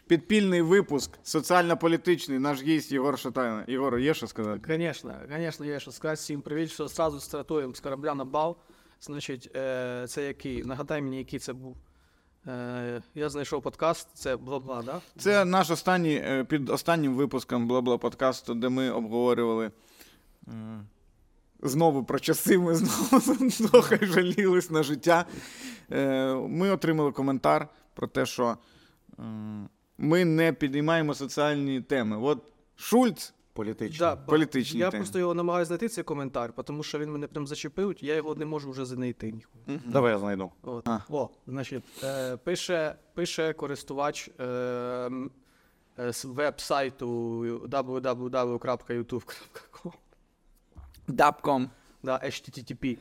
підпільний випуск, соціально-політичний, наш гість Єгор Шатайло. Єгор, є що сказати? Конечно, є що сказати. Всім привіт, що одразу стартуємо з корабля на бал. Значить, це який? Нагадай мені, який це був. Я знайшов подкаст, це Бла-Бла, да? Це наш останній, під останнім випуском Бла-Бла подкасту, де ми обговорювали знову про часи, ми знову трохи жалілись на життя. Ми отримали коментар про те, що ми не підіймаємо соціальні теми. От Шульц політичні я теми. просто його намагаюся знайти, цей коментар, тому що він мене прям зачепив, я його не можу вже знайти. Давай я знайду. Значить, пише користувач з веб-сайту www.youtube.com. Dapcom. Да, HTTP.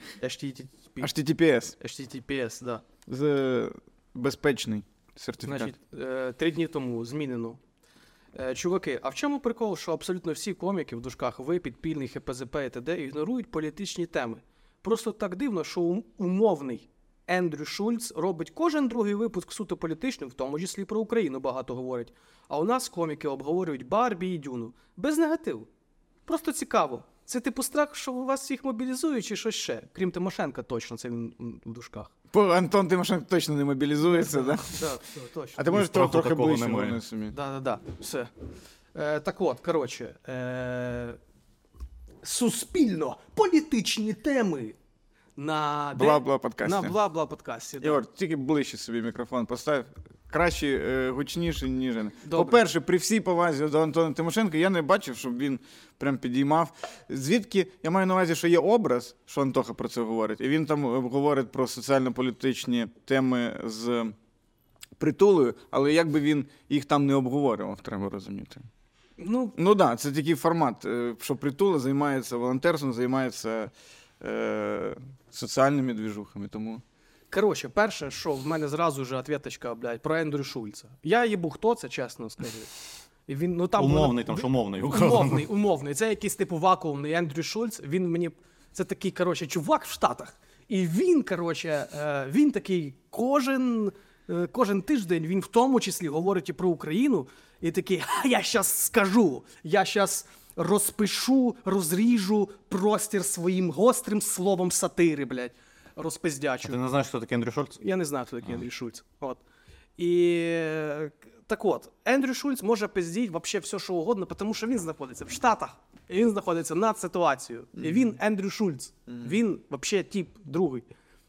HTTPS. Да. Безпечний сертифікат. Значить, 3 дні тому змінено. Чуваки, а в чому прикол, що абсолютно всі коміки, в дужках ви, підпільний, ХПЗП і т.д. ігнорують політичні теми? Просто так дивно, що умовний Ендрю Шульц робить кожен другий випуск суто політичним, в тому числі про Україну багато говорить. А у нас коміки обговорюють Барбі і Дюну. Без негативу. Просто цікаво. Це типу страх, що у вас всіх мобілізують чи щось ще? Крім Тимошенка точно, це він в дужках. Антон Тимошенко точно не мобілізується, так? Так, точно. А ти можеш трохи ближче вони собі? Так, все. Так от, коротше, суспільно-політичні теми на Бла-Бла-подкасті. На Бла-Бла-подкасті. Ігор, тільки ближче собі мікрофон постав. Краще, гучніше, ніж. По-перше, при всій повазі до Антона Тимошенка, я не бачив, щоб він прям підіймав. Звідки, я маю на увазі, що є образ, що Антоха про це говорить, і він там говорить про соціально-політичні теми з Притулою, але як би він їх там не обговорював, треба розуміти. Ну так, це такий формат, що Притула займається волонтерством, займається соціальними двіжухами, тому... Коротше, перше, що в мене зразу ж ответочка, блядь, про Ендрю Шульца. Я їбу, хто це, чесно скажу. І він, там умовний, там що умовний. Умовний. Це якийсь типу вакуумний Ендрю Шульц. Він мені, це такий, коротше, чувак в Штатах. І він, коротше, він такий кожен тиждень, він в тому числі говорить і про Україну. І такий, я щас скажу, я щас розпишу, розріжу простір своїм гострим словом сатири, блядь. Розпиздячу. Ти не знаєш, хто такий Ендрю Шульц? Я не знаю, хто такий Ендрю Шульц. От. І так от, Ендрю Шульц може пиздіть вообще все, що угодно, тому що він знаходиться в Штатах, і він знаходиться над ситуацією. І він Ендрю Шульц. Він вообще тип другий.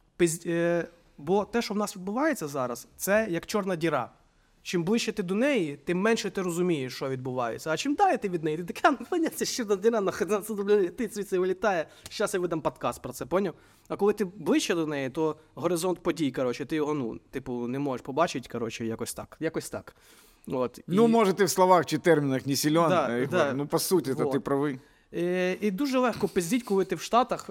Бо те, що в нас відбувається зараз, це як чорна діра. Чим ближче ти до неї, тим менше ти розумієш, що відбувається. А чим далі ти від неї, ти така, це чорна діра, ти звідси вилітає, зараз я видам подкаст про це, поняв? А коли ти ближче до неї, то горизонт подій, коротше, ти його, не можеш побачити, коротше, якось так. От. Може ти в словах чи термінах не силен, по суті, то ти правий. І дуже легко пиздіть, коли ти в Штатах,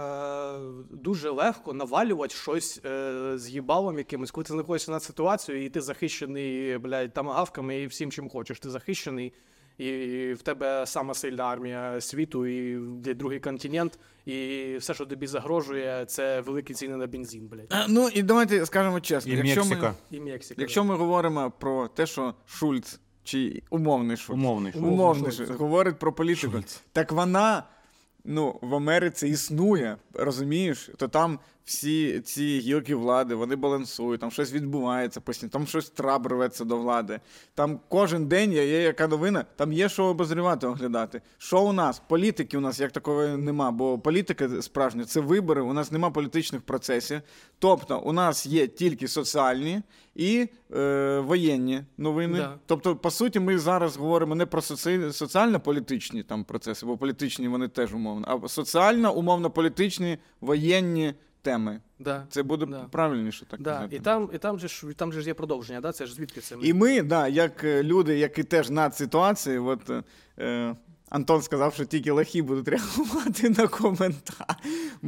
дуже легко навалювати щось з їбалом якимось, коли ти знаходишся над ситуацією, і ти захищений, блядь, тамагавками і всім, чим хочеш. Ти захищений, і в тебе сама сильна армія світу, і другий континент, і все, що тобі загрожує, це великі ціни на бензин, блядь. І давайте скажемо чесно. І Мексика. Якщо ми говоримо про те, що Шульц, чи умовний Шульц. Умовний Шульц. Говорить про політику. Шульц. Так вона, в Америці існує, розумієш? То там всі ці гілки влади, вони балансують, там щось відбувається постійно, там щось трап рветься до влади. Там кожен день є яка новина, там є що обозрівати, оглядати. Що у нас? Політики у нас як такої нема, бо політика справжня – це вибори, у нас нема політичних процесів. Тобто у нас є тільки соціальні і воєнні новини. Да. Тобто, по суті, ми зараз говоримо не про соціально-політичні там процеси, бо політичні вони теж умовно, а соціально-умовно-політичні воєнні теми. Да. Це буде правильніше так казати. І там же ж є продовження, да? Це ж звідки це? І ми, як люди, які теж над ситуацією, Антон сказав, що тільки лохи будуть реагувати на коментар.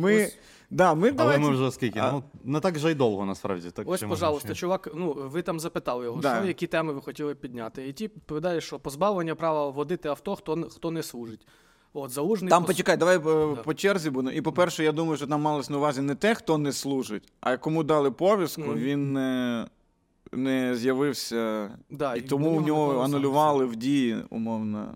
Але ми вже скільки? Не так же й довго, насправді. Так, ось, пожалуйста, чувак, ви там запитали його, які теми ви хотіли підняти. І ті відповідають, що позбавлення права водити авто, хто не служить. Залужний там, почекай, давай по черзі будемо. І, по-перше, я думаю, що там малось на увазі не те, хто не служить, а кому дали повістку, він не з'явився, Да, і тому в нього анулювали в дії, умовно.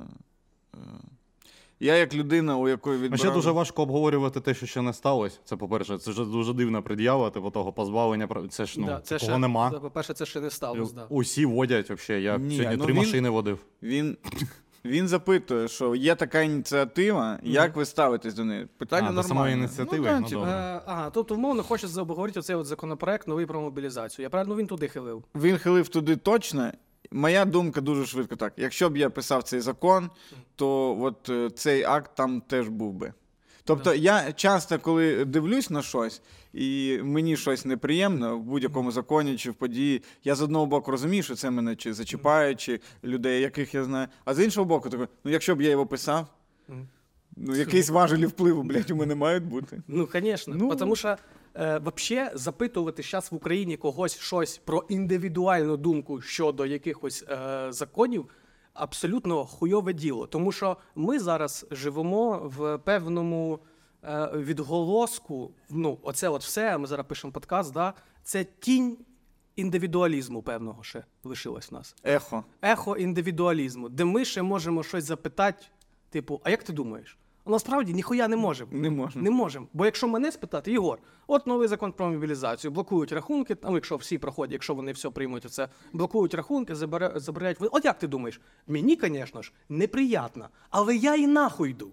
Я як людина, у якої відбирали... Ще дуже важко обговорювати те, що ще не сталося. Це, по-перше, це ж дуже дивна пред'ява, типу того позбавлення. Це ж, такого нема. По-перше, це ще не сталося, да. Усі водять, взагалі. Я сьогодні 3 машини водив. Він запитує, що є така ініціатива, як ви ставитесь до неї? Питання нормальне. До самої ініціативи? Тобто, умовно, хочеться обговорити оцей законопроект новий про мобілізацію. Він туди хилив. Він хилив туди точно. Моя думка дуже швидко так. Якщо б я писав цей закон, то от цей акт там теж був би. Тобто я часто, коли дивлюсь на щось, і мені щось неприємно в будь-якому законі чи в події, я з одного боку розумію, що це мене чи зачіпає, чи людей, яких я знаю, а з іншого боку, такий, якщо б я його писав, якісь важелі впливу, у мене мають бути. Звісно, тому що взагалі запитувати зараз в Україні когось щось про індивідуальну думку щодо якихось законів абсолютно хуйове діло. Тому що ми зараз живемо в певному відголоску, оце от все, ми зараз пишемо подкаст, це тінь індивідуалізму певного ще лишилось в нас. Ехо індивідуалізму, де ми ще можемо щось запитати, типу, а як ти думаєш? Насправді, ніхуя не можемо. Не можемо. Бо якщо мене спитати, Єгор, от новий закон про мобілізацію, блокують рахунки, якщо всі проходять, якщо вони все приймуть, це блокують рахунки, забирають... От як ти думаєш? Мені, звісно ж, неприємно, але я і нахуй йду.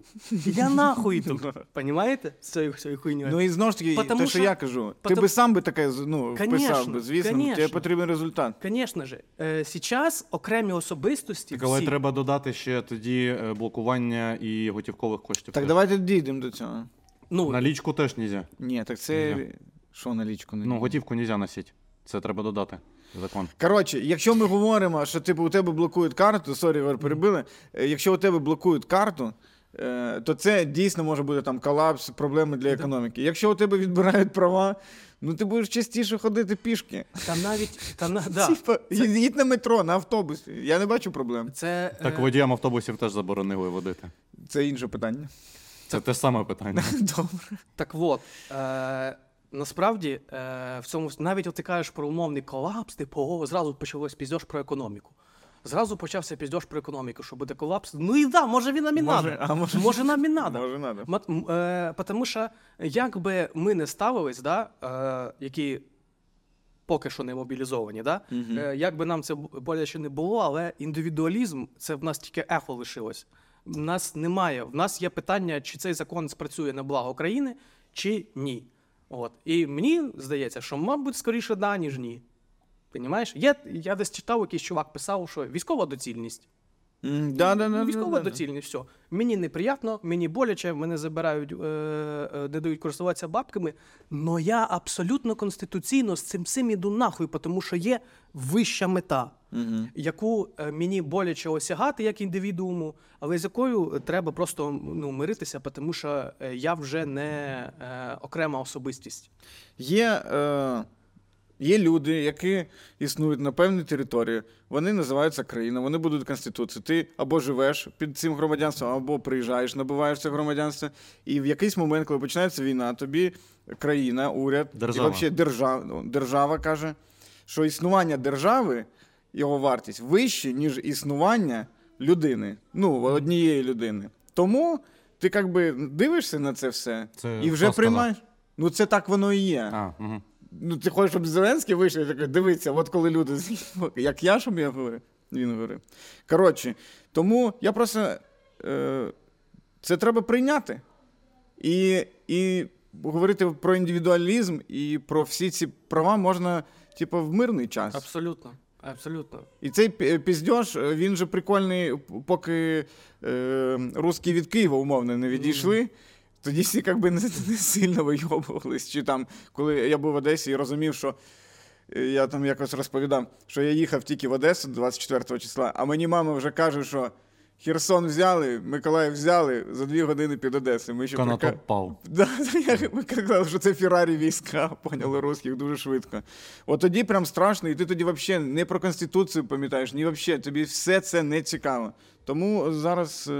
Понімаєте? З цією хуйньою. І знову ж таки, те, що я кажу, ти би сам би таке вписав би, звісно, тебе потрібен результат. Звісно ж. Зараз окремі особистості так, але треба додати ще тоді блокування і готівкових коштів. Так, давайте дійдемо до цього. Налічку теж нельзя. Ні, так це... Що налічку? Готівку нельзя носити. Це треба додати. Закон. Коротше, якщо ми говоримо, що у тебе блокують карту, сорі, перебили, якщо у тебе блокують карту, то це дійсно може бути там колапс, проблеми для економіки. Якщо у тебе відбирають права, ти будеш частіше ходити пішки. Їдь на метро, на автобусі. Я не бачу проблем. Так водіям автобусів теж заборонили водити. Це інше питання. Це те саме питання. Добре. Так от, насправді, в цьому, навіть от ти кажеш про умовний колапс, зразу почалось піздьош про економіку. Зразу почався піздьош про економіку, що буде колапс. Може він нам і надо. Може нам і надо. Може надо. Тому що, як би ми не ставились, які поки що не мобілізовані, як би нам це боляче не було, але індивідуалізм, це в нас тільки ехо лишилось. В нас немає. В нас є питання, чи цей закон спрацює на благо країни, чи ні. І мені здається, що, мабуть, скоріше да, ніж ні. Понімаєш? Я десь читав, якийсь чувак писав, що військова доцільність. Військова доцільність, все. Мені неприємно, мені боляче, мене забирають, не дають користуватися бабками, но я абсолютно конституційно з цим всім іду нахуй, тому що є вища мета, яку мені боляче осягати як індивідууму, але з якою треба просто миритися, тому що я вже не окрема особистість. Є люди, які існують на певній території, вони називаються країна, вони будуть Конституцією. Ти або живеш під цим громадянством, або приїжджаєш, набуваєш це громадянство. І в якийсь момент, коли починається війна, тобі країна, уряд, і взагалі держава каже, що існування держави, його вартість, вище, ніж існування людини, однієї людини. Тому ти дивишся на це все і вже приймаєш. Це так воно і є. Ти хочеш, щоб Зеленський вийшов і такий, дивіться, от коли люди, як я, щоб я говорив, він говорив. Коротше, тому я просто, це треба прийняти. І говорити про індивідуалізм і про всі ці права можна, в мирний час. Абсолютно. І цей піздьош, він же прикольний, поки русські від Києва, умовно, не відійшли. Тоді всі не сильно вийобувались. Чи коли я був в Одесі і розумів, що я там якось розповідав, що я їхав тільки в Одесу 24 числа, а мені мама вже каже, що Херсон взяли, Миколаїв взяли, за 2 години під Одесою. Конотоп пав. Ми казали, що це Феррарі війська, поняли русських дуже швидко. От тоді прям страшно, і ти тоді взагалі не про Конституцію пам'ятаєш, ні взагалі, тобі все це не цікаво. Тому зараз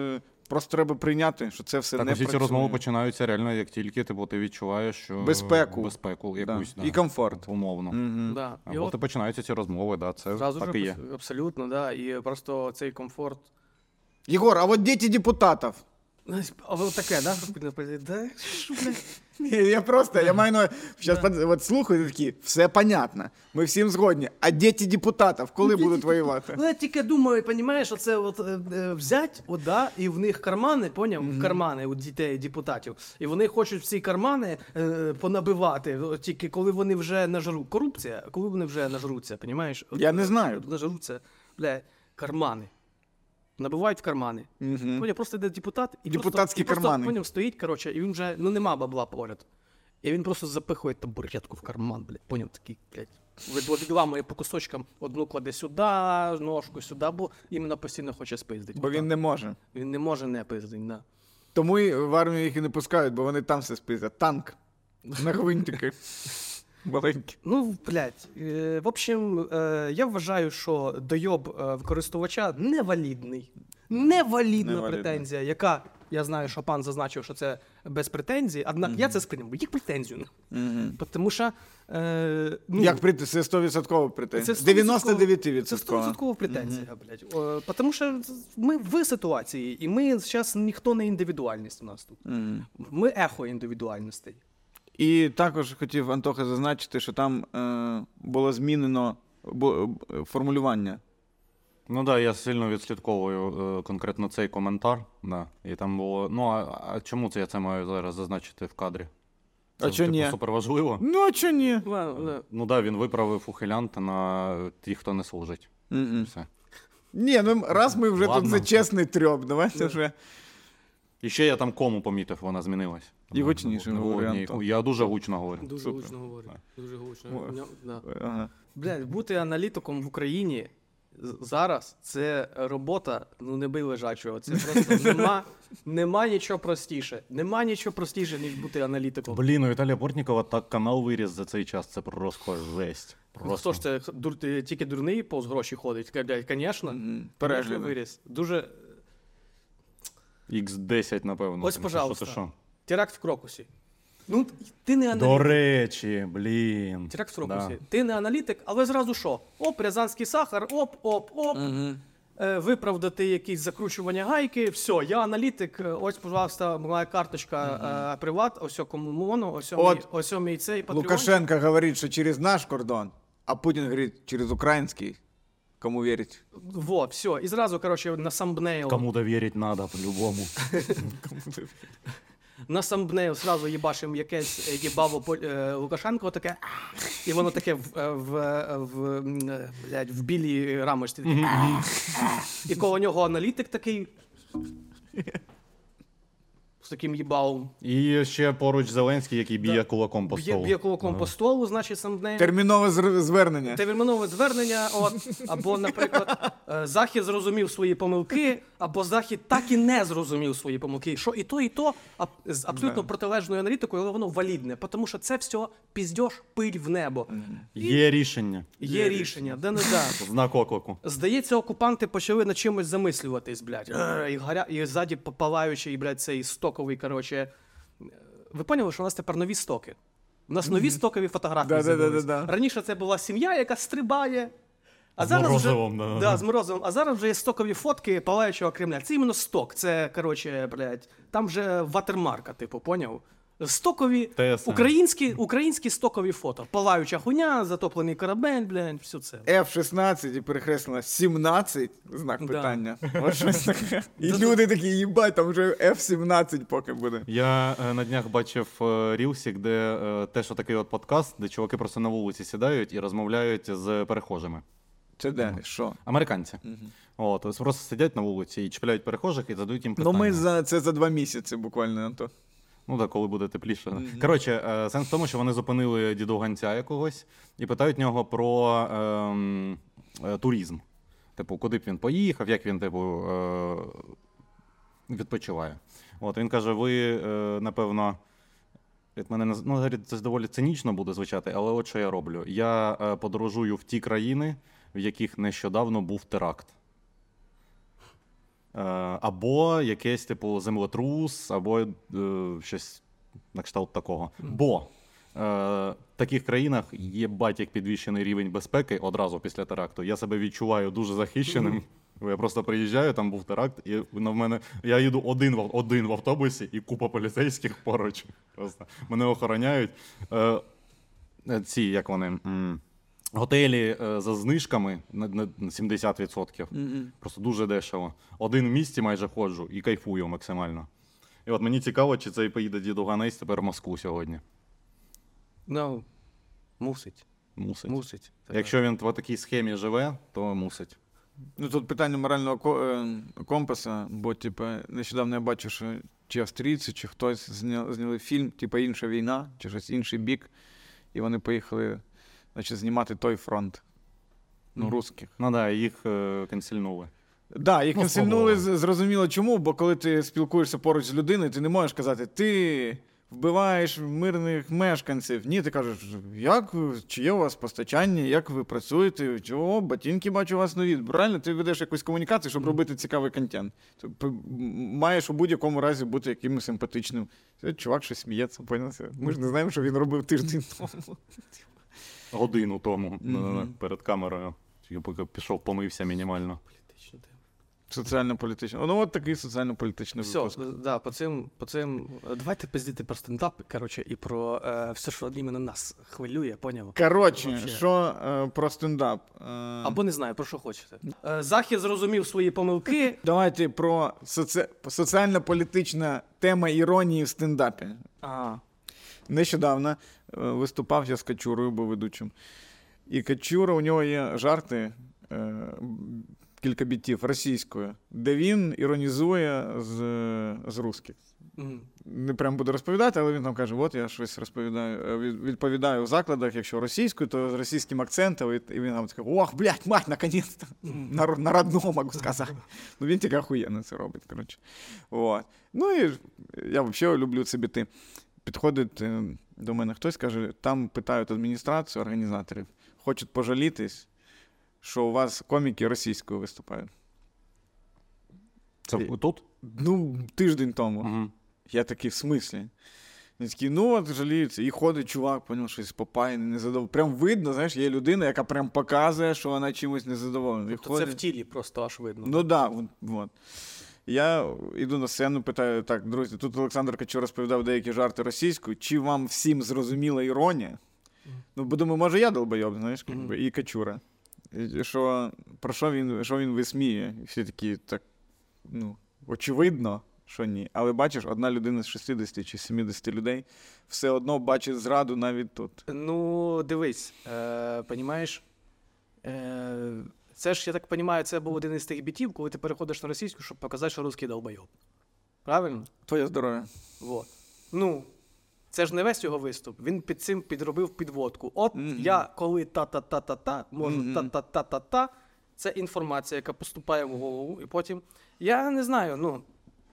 Просто треба прийняти, що це все не працює. Так, усі ці розмови починаються реально, як тільки ти відчуваєш, що... Безпеку якусь, да. І комфорт. Умовно. Да. Або ти починаються ці розмови, да, це так і є. Абсолютно, да. І просто цей комфорт. Єгор, а от діти депутатів? А ви таке, да? Да? Що, блядь? Я маю на зараз слухаю такі, все понятно, ми всім згодні. А діти депутатів, коли будуть воювати? Ну, я тільки думаю, розумієш, оце взять, да, і в них кармани, поняв? Кармани у дітей депутатів. І вони хочуть в ці кармани понабивати, тільки коли вони вже нажруть. Корупція, коли вони вже нажруться, розумієш? Я не знаю. Нажруться, кармани. Набивають в кармани. Поняв, просто йде депутат, і депутатські кармани. Поняв, стоїть, коротше, і він вже, нема бабла поряд. І він просто запихує табуретку в карман, блядь, поняв, такий, блядь. Відламує по кусочкам, одну кладе сюди, ножку сюди, бо іменно постійно хоче спиздити. Бо він не може. Він не може не пиздити, да. Тому і в армію їх і не пускають, бо вони там все спиздять. Танк. На гвинтики. Маленькі. Ну, блядь, в общем, я вважаю, що дойоб користувача невалідний. Невалідна претензія, яка, я знаю, що пан зазначив, що це без претензій, однак я це сприйняв як претензію. Тому що... Як це 100% претензія? 99%. Це 100% претензія, блядь. Тому що ми в ситуації, і ми зараз ніхто не індивідуальність у нас тут. Ми ехо індивідуальностей. І також хотів, Антоха, зазначити, що там було змінено формулювання. Ну так, я сильно відслідковую конкретно цей коментар. Да. І там було, а чому це я це маю зараз зазначити в кадрі? Це, а чого ні? Супер важливо. Ну, а чого ні? Ну так, він виправив ухилянта на тих, хто не служить. Все. Ні, ну раз ми вже тут за чесний трьоп, давайте вже. І ще я там кому помітив, вона змінилась. І гучніше говорю. Я дуже гучно говорю. Дуже гучно говорю. Дуже гучно. Блядь, бути аналітиком в Україні зараз це робота, не бий лежачого. Це просто нема нічого простіше. Нема нічого простіше, ніж бути аналітиком. Блін, у Віталія Портнікова так канал виріс за цей час, це просто жесть. Хто ж це, тільки дурний повз гроші ходить? Звісно, перегляд виріс. Дуже... X10, напевно. Ось, пожалуйста, теракт в Крокусі. Ну, ти не аналітик. До речі, блін. Теракт в Крокусі. Да. Ти не аналітик, але зразу що? Оп, рязанський сахар, оп. Виправдати якісь закручування гайки, все, я аналітик, ось, пожалуйста, моя карточка приват, ось кому моно, ось мій цей патреон. Лукашенко говорить, що через наш кордон, а Путін говорить, через український. Кому вірить? Вот, все. І зразу, короче, на самбнейл. Кому довірить надо, по-любому. На самбнейл сразу їбашим якесь їбаво Лукашенко таке, і воно таке в білій рамочці. І коло нього аналітик такий з таким їбалом. І ще поруч Зеленський, який б'є кулаком по столу. Б'є кулаком по столу, значить, самбнейл. Термінове звернення. Термінове звернення, або, наприклад, Захід зрозумів свої помилки, або Захід так і не зрозумів свої помилки. Що і то з абсолютно протилежною аналітикою, але воно валідне, тому що це все піздьош, пиль в небо. Є рішення. Є рішення, да-не-да. Знак оклику. Здається, окупанти почали над чимось замислюватись, блядь. І ззаді палаючий, блядь, цей стоковий, короче. Ви поняли, що у нас тепер нові стоки? У нас нові стокові фотографії з'явились. Раніше це була сім'я, яка стрибає. А з Морозовим, з Морозовим. А зараз вже є стокові фотки палаючого Кремля. Це іменно сток. Це, коротше, блядь, там вже ватермарка, типу, поняв? Стокові, українські стокові фото. Палаюча хуйня, затоплений корабель, блядь, все це. F-16 і перехреслено 17, знак питання. Ось щось таке. І люди такі, їбать, там вже F-17 поки буде. Я на днях бачив рілсик, де теж такий от подкаст, де чуваки просто на вулиці сідають і розмовляють з перехожими. Це де? Що? Американці. От, просто сидять на вулиці і чіпляють перехожих і задають їм питання. Ну ми це за 2 місяці буквально, Антон. Ну так, коли буде тепліше. Коротше, сенс в тому, що вони зупинили дідуганця якогось і питають нього про туризм. Типу, куди б він поїхав, як він, типу, відпочиває. От, він каже, ви, напевно, це доволі цинічно буде звучати, але от що я роблю. Я подорожую в ті країни, в яких нещодавно був теракт. або якесь, типу, землетрус, або щось на кшталт такого. Бо в таких країнах є як підвищений рівень безпеки одразу після теракту. Я себе відчуваю дуже захищеним. Я просто приїжджаю, там був теракт, і на мене я їду один в автобусі, і купа поліцейських поруч. Просто мене охороняють. Ці, як вони, готелі за знижками на 70%. Просто дуже дешево. Один в місті майже ходжу і кайфую максимально. І от мені цікаво, чи цей поїде діду Ганейс тепер в Москву сьогодні. Ну, мусить. Мусить. Якщо він по такій схемі живе, то мусить. Ну, тут питання морального компаса, бо, типу, нещодавно я бачив, що чи австрійці, чи хтось зняли фільм, типу, «Інша війна», чи щось інший бік, і вони поїхали, значить, знімати той фронт, русських. Ну так, їх канцельнули. Так, їх канцельнули, зрозуміло чому, бо коли ти спілкуєшся поруч з людиною, ти не можеш казати, ти вбиваєш мирних мешканців. Ні, ти кажеш, чи є у вас постачання, як ви працюєте, чого, ботинки бачу у вас нові. Правильно, ти ведеш якусь комунікацію, щоб робити цікавий контент. Ти маєш у будь-якому разі бути якимось симпатичним. Чувак щось сміється, поняв? Ми ж не знаємо, що він робив тиждень тому. Годину тому перед камерою. Поки пішов, помився мінімально. Соціально-політичний. Ну, от такий соціально-політичний випуск. Все, да, по цим... Давайте пиздіти про стендап, коротше, і про все, що іменно нас хвилює, поняв? Коротше, що про стендап? Або не знаю, про що хочете. Захід зрозумів свої помилки. Давайте про соціально-політична тема іронії в стендапі. Ага. Нещодавно виступав я з Качурою, був ведучим. І Качура, у нього є жарти, кілька бітів російською, де він іронізує з русських. Не прямо буду розповідати, але він там каже, от я щось розповідаю, відповідаю в закладах, якщо російською, то з російським акцентом, і він там такий, ох, блядь, мать, наконець-то, на родному можу сказати. Ну, він тільки охуєнно це робить, коротше. От. Ну, і я взагалі люблю ці біти. Підходить до мене хтось, каже, там питають адміністрацію, організаторів, хочуть пожалітись, що у вас коміки російською виступають. Це тут? Ну, тиждень тому. Угу. Я такий, в смислі? Він такий, ну от жаліються. І ходить чувак, поняв, щось попаяний, незадоволений. Прям видно, знаєш, є людина, яка прям показує, що вона чимось незадоволена. Тобто це в тілі просто аж видно. Ну так, от. Я йду на сцену, питаю, так, друзі, тут Олександр Качура розповідав деякі жарти російською, чи вам всім зрозуміла іронія? Ну, бо думаю, може я долбойоб, знаєш, і Качура. Про що він висміює? І всі такі, так, ну, очевидно, що ні. Але бачиш, одна людина з 60 чи 70 людей все одно бачить зраду навіть тут. Ну, дивись, понімаєш, це ж, я так розумію, це був один із тих бітів, коли ти переходиш на російську, щоб показати, що русський долбойоб. Правильно? Твоє здоров'я. Вот. Ну, це ж не весь його виступ. Він під цим підробив підводку. От я, коли та-та-та-та-та, можу та-та-та-та-та, це інформація, яка поступає в голову, і потім, я не знаю,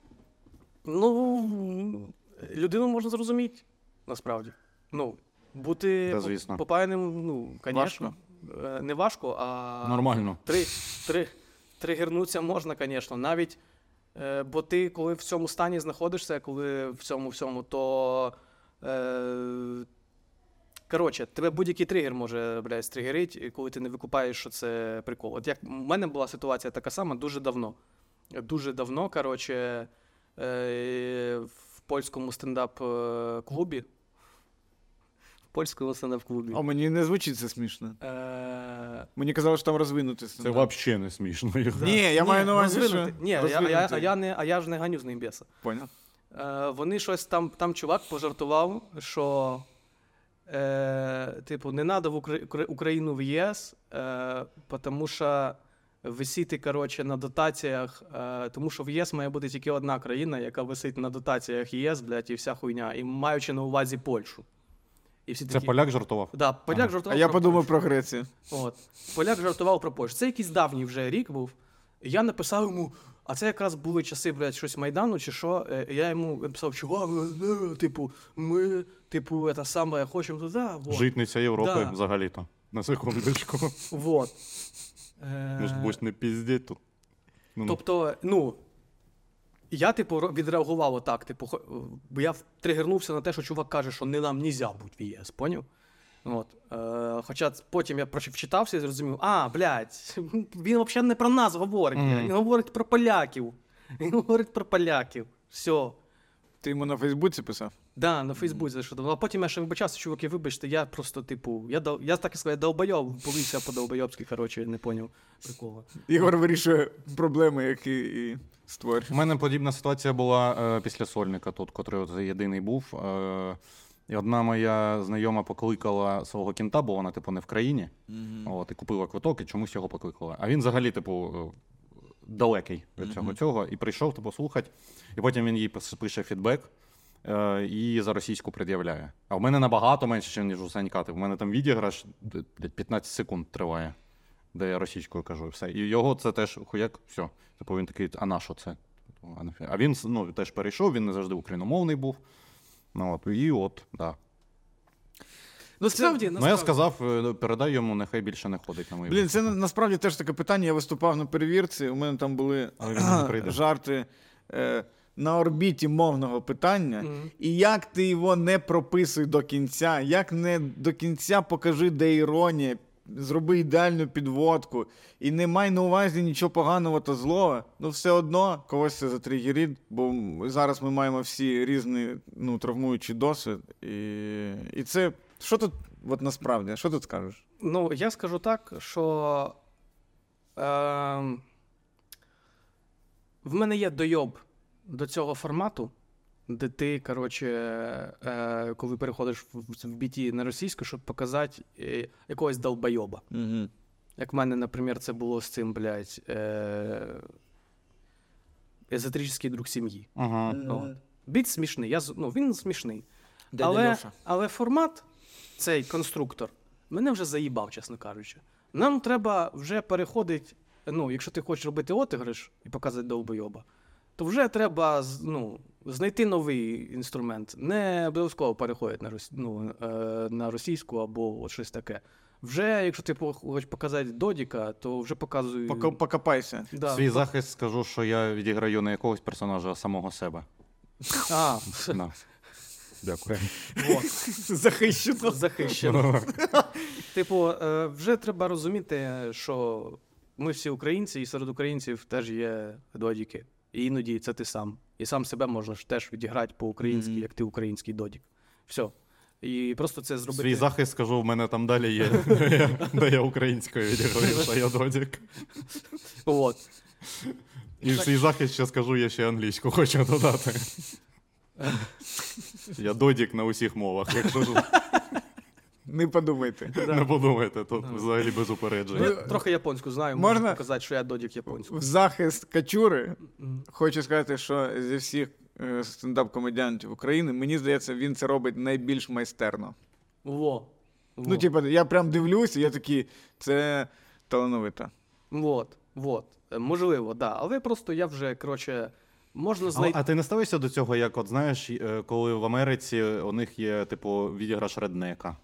людину можна зрозуміти, насправді. Ну, бути попаяним, звісно, не важко, а... Нормально. Тригернутися можна, звісно, навіть, бо ти, коли в цьому стані знаходишся, коли в цьому всьому, то... Коротше, тебе будь-який тригер може, блядь, стригерити, коли ти не викупаєш, що це прикол. От як в мене була ситуація така сама дуже давно. Дуже давно, коротше, в польському стендап-клубі. А мені не звучить це смішно. Мені казали, що там розвинути стендап. Це взагалі не смішно. Ні, я маю на увазі, що... Ні, а я ж не ганю з ним біса. Понял. Вони щось там чувак пожартував, що типу, не треба в Україну в ЄС, тому що висіти, коротше, на дотаціях, тому що в ЄС має бути тільки одна країна, яка висить на дотаціях ЄС, блядь, і вся хуйня, і маючи на увазі Польщу. І всі це такі... поляк жартував? Да, поляк жартував. А я подумав про Грецію. От. Поляк жартував про Польщу. Це якийсь давній вже рік був. Я написав йому, а це якраз були часи, блядь, щось Майдану чи що. Я йому написав, чувак, ми, це саме, хочемо туди. Вот. Житниця Європи взагалі-то. На секундочку. Вот. Будь не піздіть тут. Тобто, Я, типу, відреагував отак, типу, бо я тригернувся на те, що чувак каже, що нам нельзя бути в ЄС, поняв? От. Хоча потім я вчитався і зрозумів, блядь, він взагалі не про нас говорить, він говорить про поляків. Він говорить про поляків. Все. Ти йому на Фейсбуці писав? Да, на Фейсбуці. А потім я ще вибачався, чуваки, вибачте, я просто, типу, я так і сказав, я долбойоб, повівся по-долбойобськи, коротше, не поняв прикола. Ігор вирішує проблеми, які і створює. У мене подібна ситуація була після Сольника тут, котрий от єдиний був. І одна моя знайома покликала свого кінта, бо вона, типу, не в країні. От, і купила квиток, і чомусь його покликала. А він взагалі, типу, далекий від цього. І прийшов, типу, слухати. І потім він їй пише фідбек і за російську пред'являє. А в мене набагато менше, ніж у Санька. У мене там відіграш 15 секунд триває, де я російською кажу. І все. І його це теж хуяк, все. Типу, він такий, а на що це? А він теж перейшов, він не завжди україномовний був. І да. Насправді. Я сказав, передай йому, нехай більше не ходить на мої. Блін, це насправді теж таке питання. Я виступав на перевірці, у мене там були жарти на орбіті мовного питання. І як ти його не прописуй до кінця, як не до кінця покажи, де іронія, зроби ідеальну підводку і не май на увазі нічого поганого та злого, все одно когось це затригерить, бо зараз ми маємо всі різні травмуючий досвід. І це, що тут от насправді, що тут скажеш? Я скажу так, що в мене є дойоб до цього формату, де ти, коротше, коли переходиш в біті на російську, щоб показати якогось долбойоба. Угу. Як в мене, наприклад, це було з цим, блядь, езотеричний друг сім'ї. Біт смішний, він смішний. Але формат, цей конструктор, мене вже заїбав, чесно кажучи. Нам треба вже переходити, якщо ти хочеш робити отиграш і показати долбойоба, то вже треба знайти новий інструмент. Не обов'язково переходити на російську або от щось таке. Вже, якщо ти хочеш показати Додіка, то вже показуй... Покопайся. Да. Свій захист скажу, що я відіграю не якогось персонажа, а самого себе. Да. Дякую. Захищено. Типу, вже треба розуміти, що ми всі українці, і серед українців теж є додіки. І іноді це ти сам. І сам себе можеш теж відіграти по-українськи, як ти український додік. Все. І просто це зробити... Свій захист, скажу, в мене там далі є, де я українською відіграю, що я додік. От. І в свій захист ще скажу, я ще англійську хочу додати. Я додік на усіх мовах, якщо ж... Не подумайте. Не подумайте, тут взагалі без упередження. Я трохи японську знаю, можу показати, що я додік японську. В захист Качури хочу сказати, що зі всіх стендап-комедіантів України, мені здається, він це робить найбільш майстерно. Во. Я прям дивлюся, я такий, це талановито. Вот. Можливо, да. Але просто я вже, коротше, можна знайти... А ти не ставишся до цього, як, от знаєш, коли в Америці у них є, типу, відіграш реднека?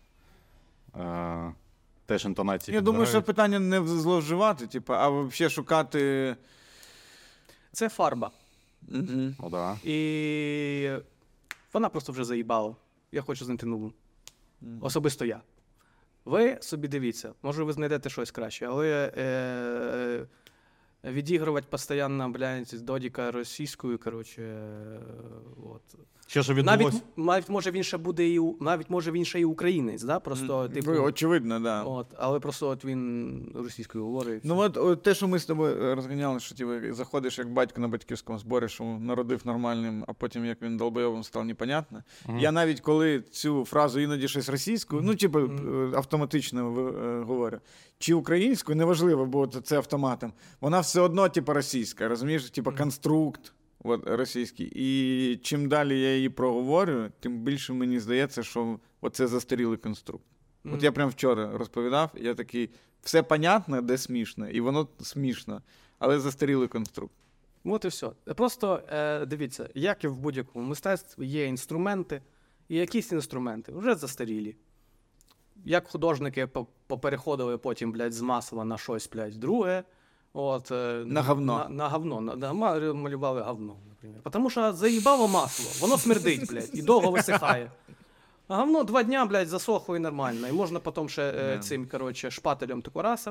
Теж інтонації. Я думаю, що питання не зловживати, а взагалі шукати... Це фарба. О, да. І вона просто вже заїбала. Я хочу знайти нову. Особисто я. Ви собі дивіться, може ви знайдете щось краще, але відігрувати постійно, блядь, з Додіка російською, коротше, от. Що ж відбулося? Навіть може він ще і українець, да? Просто, типу, очевидно, да. Але просто от він російською говорить. От те, що ми з тобою розганяли, що заходиш як батько на батьківському зборі, що народив нормальним, а потім як він долбойовим став, непонятно. Я навіть коли цю фразу іноді щось російською, автоматично говорю, чи українською, неважливо, бо це автоматом, вона все одно, російська, розумієш, конструкт. Російський. І чим далі я її проговорю, тим більше мені здається, що це застарілий конструкт. Я прям вчора розповідав, я такий, все понятно, де смішно, і воно смішно, але застарілий конструкт. От і все. Просто дивіться, як і в будь-якому мистецтві є інструменти, і якісь інструменти вже застарілі. Як художники попереходили потім, блядь, з масла на щось, блядь, друге, на говно. На говно. Малювали говно, наприклад. наприклад. Тому що заїбало масло, воно смердить, блядь, і довго висихає. А говно 2 дня, блядь, засохло і нормально. І можна потім ще цим, коротше, шпателем тако раз.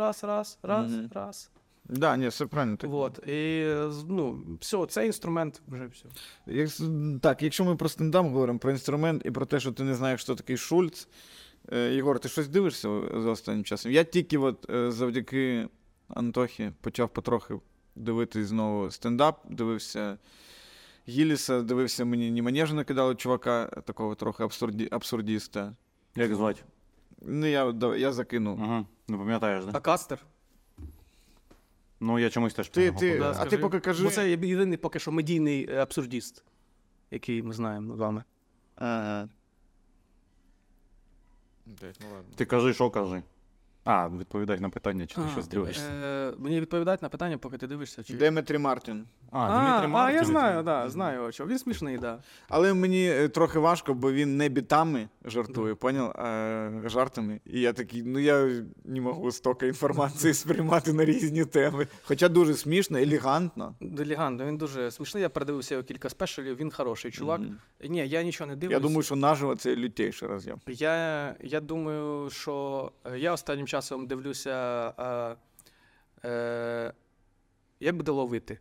Да, ні, все правильно. Так. Вот. І, ну, все, цей інструмент вже все. Так, якщо ми про стендап говоримо, про інструмент і про те, що ти не знаєш, хто такий Шульц. Єгор, ти щось дивишся за останнім часом? Я тільки от завдяки Антохі почав потрохи дивитись знову стендап, дивився Гіліса, дивився, мені Німанежа накидали чувака, такого трохи абсурдіста. Як звати? Ну, я закинув. Ага, не пам'ятаєш, да? А Кастер? Ну, я чомусь теж А ти поки кажи. Бо це єдиний поки що медійний абсурдіст, який ми знаємо з вами. Ага. Ти кажи, що кажи. Відповідай на питання, чи ти щось дивишся. Мені відповідають на питання, поки ти дивишся. Чи... Дмитрій Мартін. Дмитрій Мартін. Я знаю, знаю його. Він смішний, да. Але мені трохи важко, бо він не бітами жартує, поняв? А жартами. І я такий, я не можу стільки інформації сприймати на різні теми. Хоча дуже смішно, елегантно. Елегантно, він дуже смішний. Я передивився його кілька спешалів, він хороший чувак. Ні, я нічого не дивлюся. Я думаю, що наживо це лютейший роз'єм. Я думаю, що я останнім часом дивлюся, як буде ловити.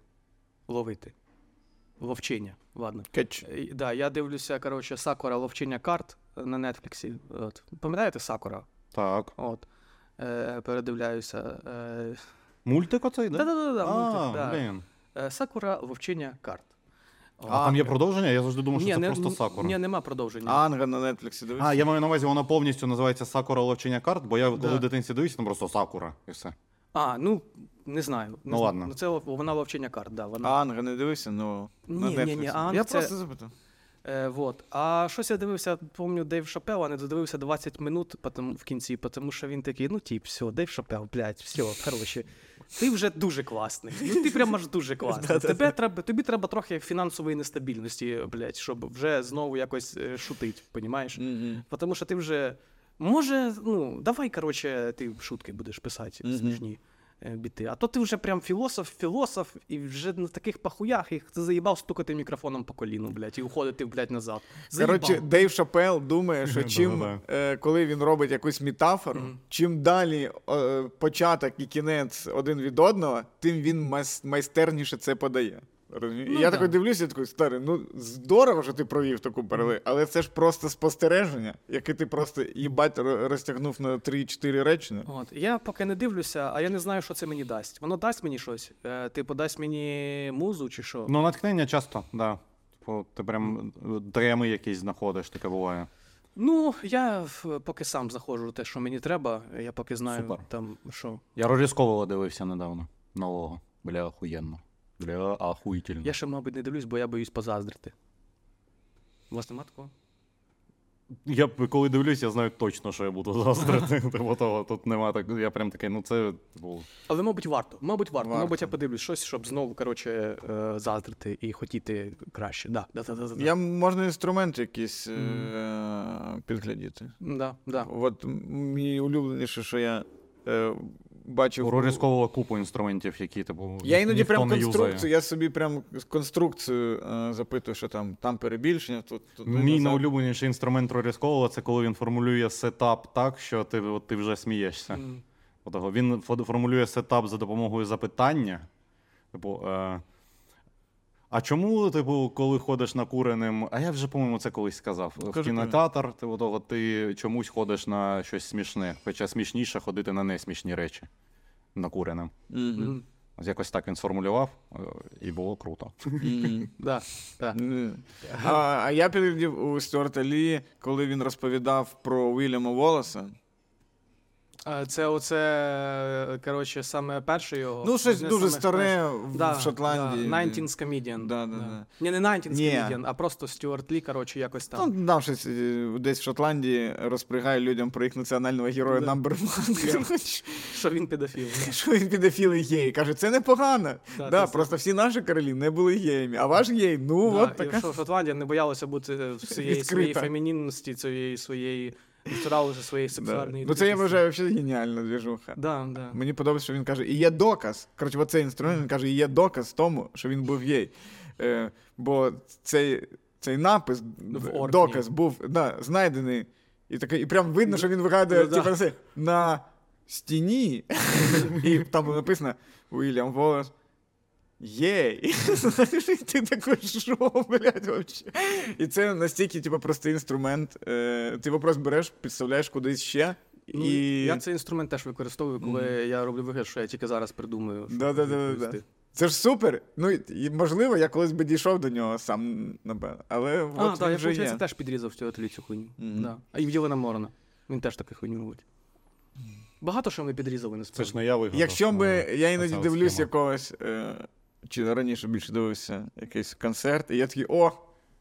Ловчення, ладно. Кетч. Да, я дивлюся, коротше, Сакура ловчення карт на Нетфліксі. Пам'ятаєте Сакура? Так. От. Передивляюся. Мультик оцей, да? Да, мультик, блін. Сакура ловчення карт. Там є продовження? Я завжди думав, що це просто Сакура. Ні, нема продовження. Анга на Нетфліксі дивився? Я маю на увазі, воно повністю називається Сакура ловчення карт, бо я коли в дитинстві дивився, там просто Сакура і все. Не знаю. Ладно. Це вона ловчення карт, да. Вона... Анга не дивився, на Нетфліксі. Я просто запитав. Вот. А щось я дивився, пам'ятаю, Дейв Шапел, а не додивився 20 минут в кінці, тому що він такий, все, Дейв Шапел, блядь, все, коротше. Ти вже дуже класний. Ти прямо аж дуже класний. Тобі треба трохи фінансової нестабільності, блядь, щоб вже знову якось шутить, понімаєш? Тому що ти вже, може, давай, коротше, ти шутки будеш писати смішні. Біти. А то ти вже прям філософ, і вже на таких пахуях їх ти заїбав стукати мікрофоном по коліну, блядь, і уходити, блядь, назад. Коротше, Дейв Шапел думає, що коли він робить якусь метафору, чим далі початок і кінець один від одного, тим він майстерніше це подає. Я такий дивлюся, такий, старий, здорово, що ти провів таку паралель, але це ж просто спостереження, яке ти просто, їбать, розтягнув на 3-4 речення. От, я поки не дивлюся, а я не знаю, що це мені дасть. Воно дасть мені щось? Типу, дасть мені музу чи що? Натхнення часто, да. Типу, ти прям дреми якісь знаходиш, таке буває. Я поки сам заходжу в те, що мені треба, я поки знаю, там, що. Я Рорі дивився недавно, нового, бля, охуєнно. Бля, ахуїтельно. Я ще, мабуть, не дивлюсь, бо я боюсь позаздрити. У вас нема такого? Я коли дивлюсь, я знаю точно, що я буду заздрити. Тут нема так. Я прям такий, це. Але, мабуть, варто. Мабуть, я подивлюсь щось, щоб знову, коротше, заздрити і хотіти краще. Да. Я можна інструмент якийсь підглядіти. Да. От мій улюбленіше, що я бачив. У Рорі купу інструментів, які, типу, я іноді прям конструкцію, юзає. Я собі прям конструкцію запитую, що там перебільшення. Тут мій найулюбленіший інструмент Рорі це коли він формулює сетап так, що ти вже смієшся. Він формулює сетап за допомогою запитання. Типу, а чому, коли ходиш накуреним, а я вже, по-моєму, це колись сказав, в кінотеатр, ти чомусь ходиш на щось смішне, хоча смішніше ходити на несмішні речі накуреним. Ось якось так він сформулював, і було круто. Да. А я підглядів у Стюарта Лі, коли він розповідав про Уільяма Воллеса. Це, коротше, саме перший його. Щось дуже старе в Шотландії. 19's Comedian. Да. Не 19's Comedian, а просто Стюарт Лі, коротше, якось там. Там щось десь в Шотландії розпрягає людям про їх національного героя Number One. Що він педофіл. Що він педофіл і гей. Каже, це непогано. Просто всі наші королі не були геями, а ваш гей, от така. І Шотландія не боялася бути своєї фемінінності, своєї натуралу своєї сексуальної Ну це я відкритості. вважаю взагалі геніальна двіжуха. Да, да. Мені подобається, що він каже, і є доказ. Коротше, оцей інструмент, він каже, і є доказ тому, що він був гей. Бо цей напис, Оркні. доказ був знайдений. І прям видно, що він вигадує на стіні. І там було написано Уільям Волес. Єй! Ти такий, що, блядь, вообще? І це настільки, простий інструмент. Ти його просто береш, підставляєш кудись ще. Ну, І... Я цей інструмент теж використовую, коли я роблю вигляд, що я тільки зараз придумаю. що Да. Це ж супер. Ну, і, можливо, я колись би дійшов до нього сам, напевно. Але от Так, він я, вже виходить, є. теж підрізав в театрі цю хуйню. Да. А і в Ділана Морона. Він теж таку хуйню робить. Багато що ми підрізали, Це насправді. ж не я вигадав. Якщо би я іноді оця дивлюсь схема. якогось, чи раніше більше дивився якийсь концерт, і я такий, о,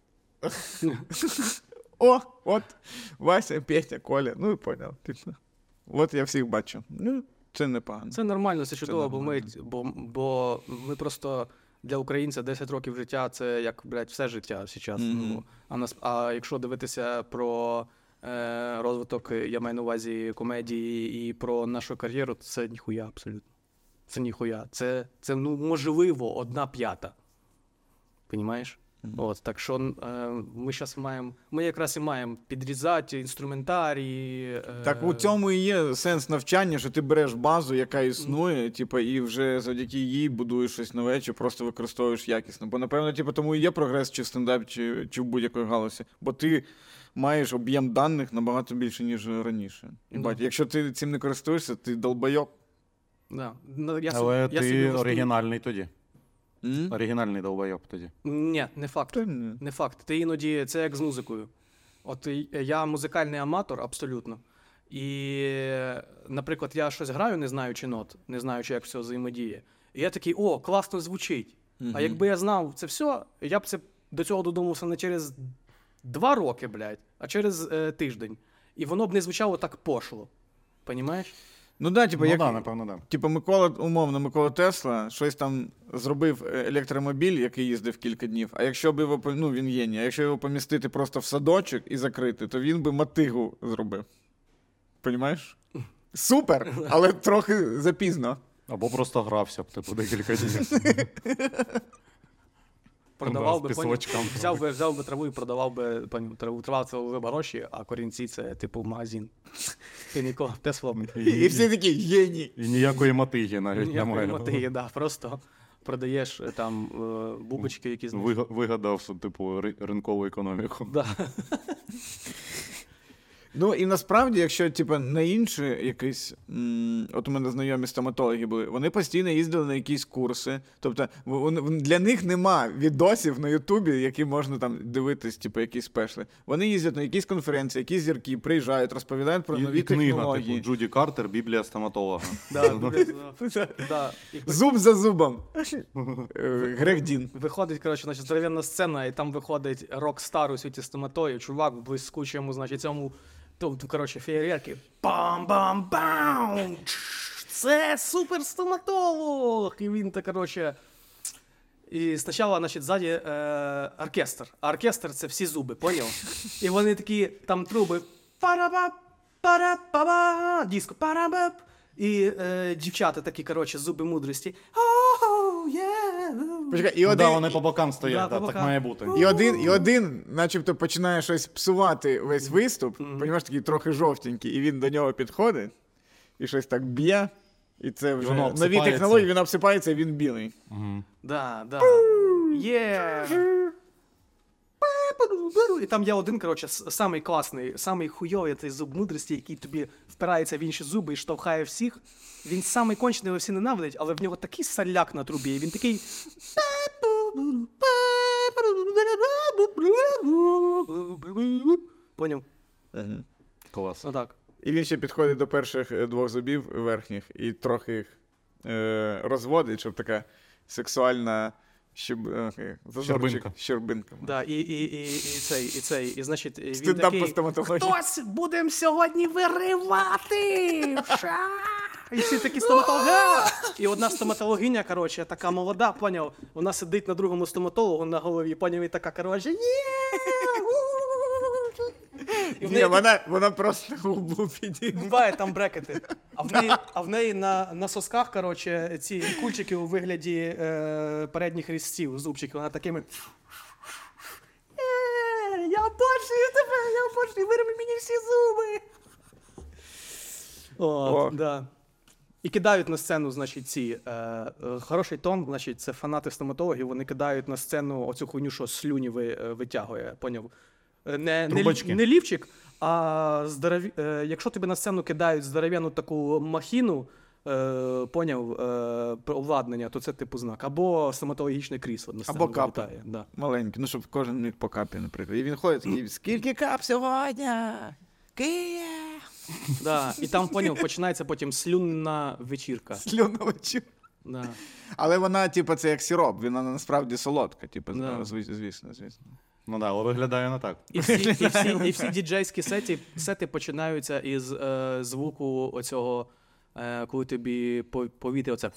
от, Вася, Петя, Коля, ну, поняв. От я всіх бачу. Ну, це непогано. Це нормально, це чудово, нормально. бо ми просто для українця 10 років життя – це як, блядь, все життя зараз. Ну, а якщо дивитися про розвиток, я маю на увазі комедії і про нашу кар'єру, то це ніхуя абсолютно. Це ніхуя. Це ну, можливо, 1/5. Понімаєш? От, так що ми зараз ми якраз і маємо підрізати інструментарій. Так у цьому і є сенс навчання, що ти береш базу, яка існує, і вже завдяки їй будуєш щось нове, чи просто використовуєш якісно. Бо, напевно, тому і є прогрес чи в стендапі, чи в будь-якої галузі. Бо ти маєш об'єм даних набагато більше, ніж раніше. Якщо ти цим не користуєшся, ти долбойоб. Да. Але ти оригінальний тоді. М? Оригінальний долбойоб тоді. Ні, не факт. Не факт. Ти іноді, це як з музикою. От я музикальний аматор абсолютно. І, наприклад, я щось граю, не знаючи нот, не знаючи, як все взаємодіє. І я такий, о, класно звучить. А якби я знав це все, я б до цього додумався не через 2 роки, блядь, а через тиждень. І воно б не звучало так пошло. Понімаєш? Ну да, напевно, да. Микола Тесла щось там зробив електромобіль, який їздив кілька днів, а якщо б його, він геній, а якщо його помістити просто в садочок і закрити, то він би мотигу зробив. Понімаєш? Супер, але трохи запізно. Або просто грався б, декілька днів. Продавав з би, пісочком. взяв би траву і продавав би, траву це вибір гроші, а корінці це типу магазин. Ти нікого Тесла. І всі такі геній. І ніякої мотиги навіть Ніякої немає. мотиги, да, просто продаєш там бубочки, які знаєш. Вигадав, ринкову економіку. Да. Ну і насправді, якщо на інші якісь, от у мене знайомі стоматологи були, вони постійно їздили на якісь курси. Тобто для них нема відосів на Ютубі, які можна там дивитись, якісь спешли. Вони їздять на якісь конференції, якісь зірки, приїжджають, розповідають про нові технології. Книга, Джуді Картер, Біблія стоматолога. Зуб за зубом. Грег Дін. Виходить, здоровенна сцена, і там виходить рок-стар у світі стоматології, чувак в блискучому, цьому феєрверки. Бам-бам-бам! Це суперстоматолог! І він і спочатку, ззаді оркестр. А оркестр – це всі зуби, поняв? І вони такі, там труби. Парабап, парапаба, диско, парабап. І дівчата такі, зуби мудрості. Почекай, Вони по бокам стоять, так має бути. І один, начебто, починає щось псувати весь виступ, понімаєш, такий трохи жовтенький, і він до нього підходить, і щось так б'є, і це вже нові технології, він обсипається, і він білий. Да. Є. І там є один, самий класний, самий хуйовий цей зуб мудрості, який тобі впирається в інші зуби і штовхає всіх. Він самий кончений, його всі ненавидять, але в нього такий соляк на трубі, і він такий... Поняв? Клас. Отак. І він ще підходить до перших 2 зубів верхніх і трохи їх розводить, щоб така сексуальна щербинка. Да, і значить, він стендап такий, по стоматології. хтось будемо сьогодні виривати! І всі такі стоматологи. І одна стоматологиня, така молода, поняв, вона сидить на другому стоматологу на голові, поняв, і така, І в Ні, вона просто губу підійде. буває там брекети. А в неї на сосках, коротше, ці кульчики у вигляді передніх різців, зубчики, вона такими. Я обожнюю тебе, я обожнюю, вирви мені всі зуби. О. Да. І кидають на сцену, значить, хороший тон, значить, це фанати стоматологів, вони кидають на сцену оцю хуйню, що слюні витягує, поняв? Трубочки. Не лівчик, а якщо тобі на сцену кидають здоров'яну таку махіну, поняв, обладнання, то це типу знак. Або стоматологічне крісло на сцену Або кап. вилітає. Да. Маленький, ну щоб кожен міг по капі, наприклад. І він ходить такий, скільки кап сьогодні? Київ! Да. І там, поняв, починається потім слюнна вечірка. Слюновичу. Да. Але вона, типу, це як сироп, вона насправді солодка, типу, Да. звісно. Ну так, але виглядає не так. І всі діджейські сети починаються із звуку оцього, коли тобі повітря оце.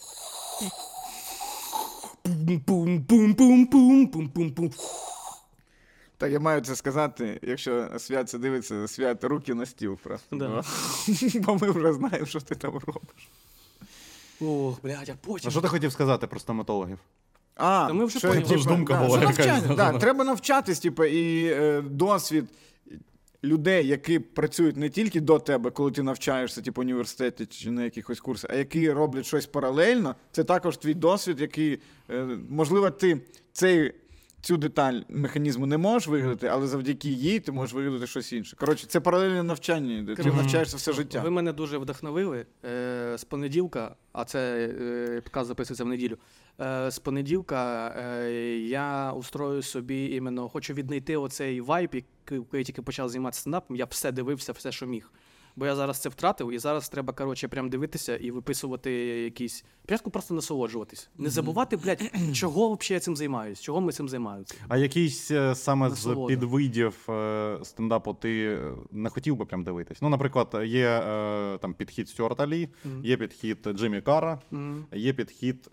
Пум-пум-пум-пум-пум-пум-пум. Так, я маю це сказати, якщо Свят це дивиться, Свят руки на стіл просто. Да. Бо ми вже знаємо, що ти там робиш. Ох, блядь, а А потім. що ти хотів сказати про стоматологів? А, ми вже що, поняли. типу, Тож думка да, була що якась. навчання, да, треба навчатись, типу, і досвід людей, які працюють не тільки до тебе, коли ти навчаєшся, типу, в університеті чи на якихось курсах, а які роблять щось паралельно, це також твій досвід, який, можливо, ти цю деталь механізму не можеш вигадати, але завдяки їй ти можеш вигадати щось інше. Коротше, це паралельне навчання, де ти навчаєшся все життя. Ви мене дуже вдохновили. З понеділка, а це підказ записується в неділю. З понеділка я устрою собі іменно, хочу віднайти оцей вайб, коли я тільки почав займатися стендапом, я все дивився, все, що міг. Бо я зараз це втратив, і зараз треба, коротше, прям дивитися і виписувати якісь... Спочатку просто насолоджуватись. Не забувати, блядь, чого взагалі я цим займаюсь, чого ми цим займаємося. А якийсь саме Насолода. з підвидів стендапу ти не хотів би прям дивитись? Ну, наприклад, є там підхід Стюарта Лі, є підхід Джиммі Карра, є підхід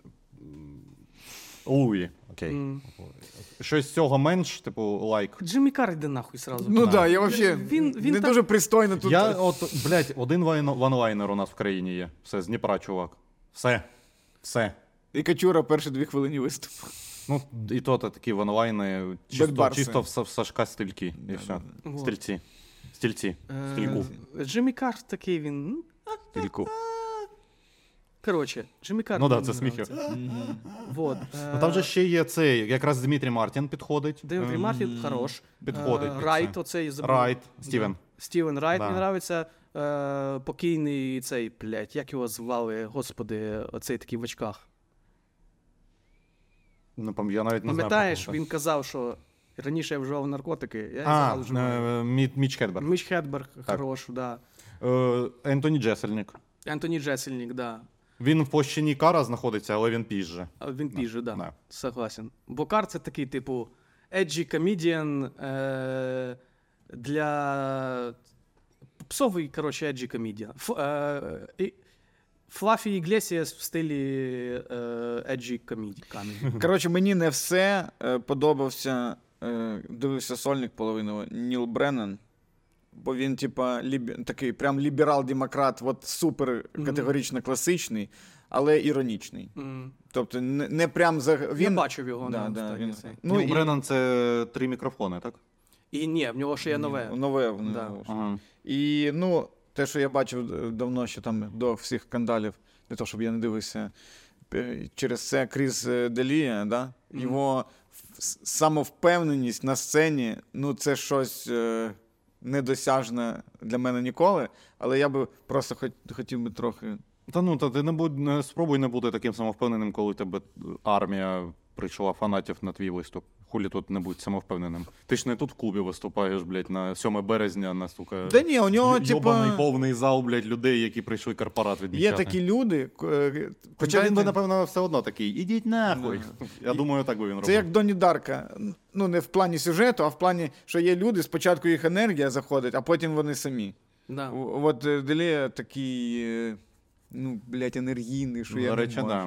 Луї. Окей. Щось з цього менш, типу, лайк. Джиммі Карр йде нахуй сразу. Ну так, я взагалі Він не так- дуже пристойно тут. Я от, блядь, один ванлайнер у нас в країні є. Все, з Дніпра, чувак. Все. І Качура перші 2 хвилини виступу. Ну, і то такі ванлайни, Бекбарси. чисто в Сашка стильки, і все. Вот. Стільці. Стільку. Джиммі Карр такий він. Тільки. Коротше, Джиммі Карр. Ну да, мені це сміхи. нравиться. Вот. Ну, там же ще є цей, якраз Дмитрій Мартін підходить. Дмитрій Мартін хорош. Підходить під Райт, це. оцей забув. Райт, Стівен. Стівен Райт, Да. мені нравиться. Покійний цей, блядь, як його звали, господи, оцей такий в очках. Ну, я навіть не знаю. Пам'ятаєш, про він казав, що раніше я вживав наркотики, я А, зараз вживаю. Міч Хедберг. Міч Хедберг, хорош, да. Ентоні Джесельник. Ентоні Джесельник, да. Він в площині Кара знаходиться, але він пізже. А він піже, да. Да. Согласен. Бо Карр це такий, типу, edgy comedian для... Псовий, коротше, edgy comedian. Флафі Іглесіас в стилі edgy comedy. Коротше, мені не все подобався, дивився сольник половину, Ніл Бреннан. Бо він, типа, такий прям ліберал-демократ, от супер категорично класичний, але іронічний. Тобто не прям за... Я бачив його Да, на да, останній він... цей. Ну, і... Бреннан це 3 мікрофони, так? І ні, в нього ще є нове. Нове. Да. Ага. І, ну, те, що я бачив давно, ще там до всіх скандалів, не то, щоб я не дивився, через це Кріс Делія, да? Його самовпевненість на сцені, ну, це щось недосяжне для мене ніколи, але я би просто хотів би трохи... Та ти не спробуй не бути таким самовпевненим, коли тебе армія прийшла фанатів на твій виступ. Хулі тут не будь самовпевненим. Ти ж не тут в клубі виступаєш, блядь, на 7 березня, на, сука, Да ні, у нього, йобаний типа, повний зал, блядь, людей, які прийшли корпорат відмічати. є такі люди... Хоча він би, напевно, все одно такий, ідіть нахуй. Я думаю, так би він робив. Це як Доні Дарка. Ну, не в плані сюжету, а в плані, що є люди, спочатку їх енергія заходить, а потім вони самі. Да. От Делія такий, ну, блядь, енергійний, що я До речі, не можу. да.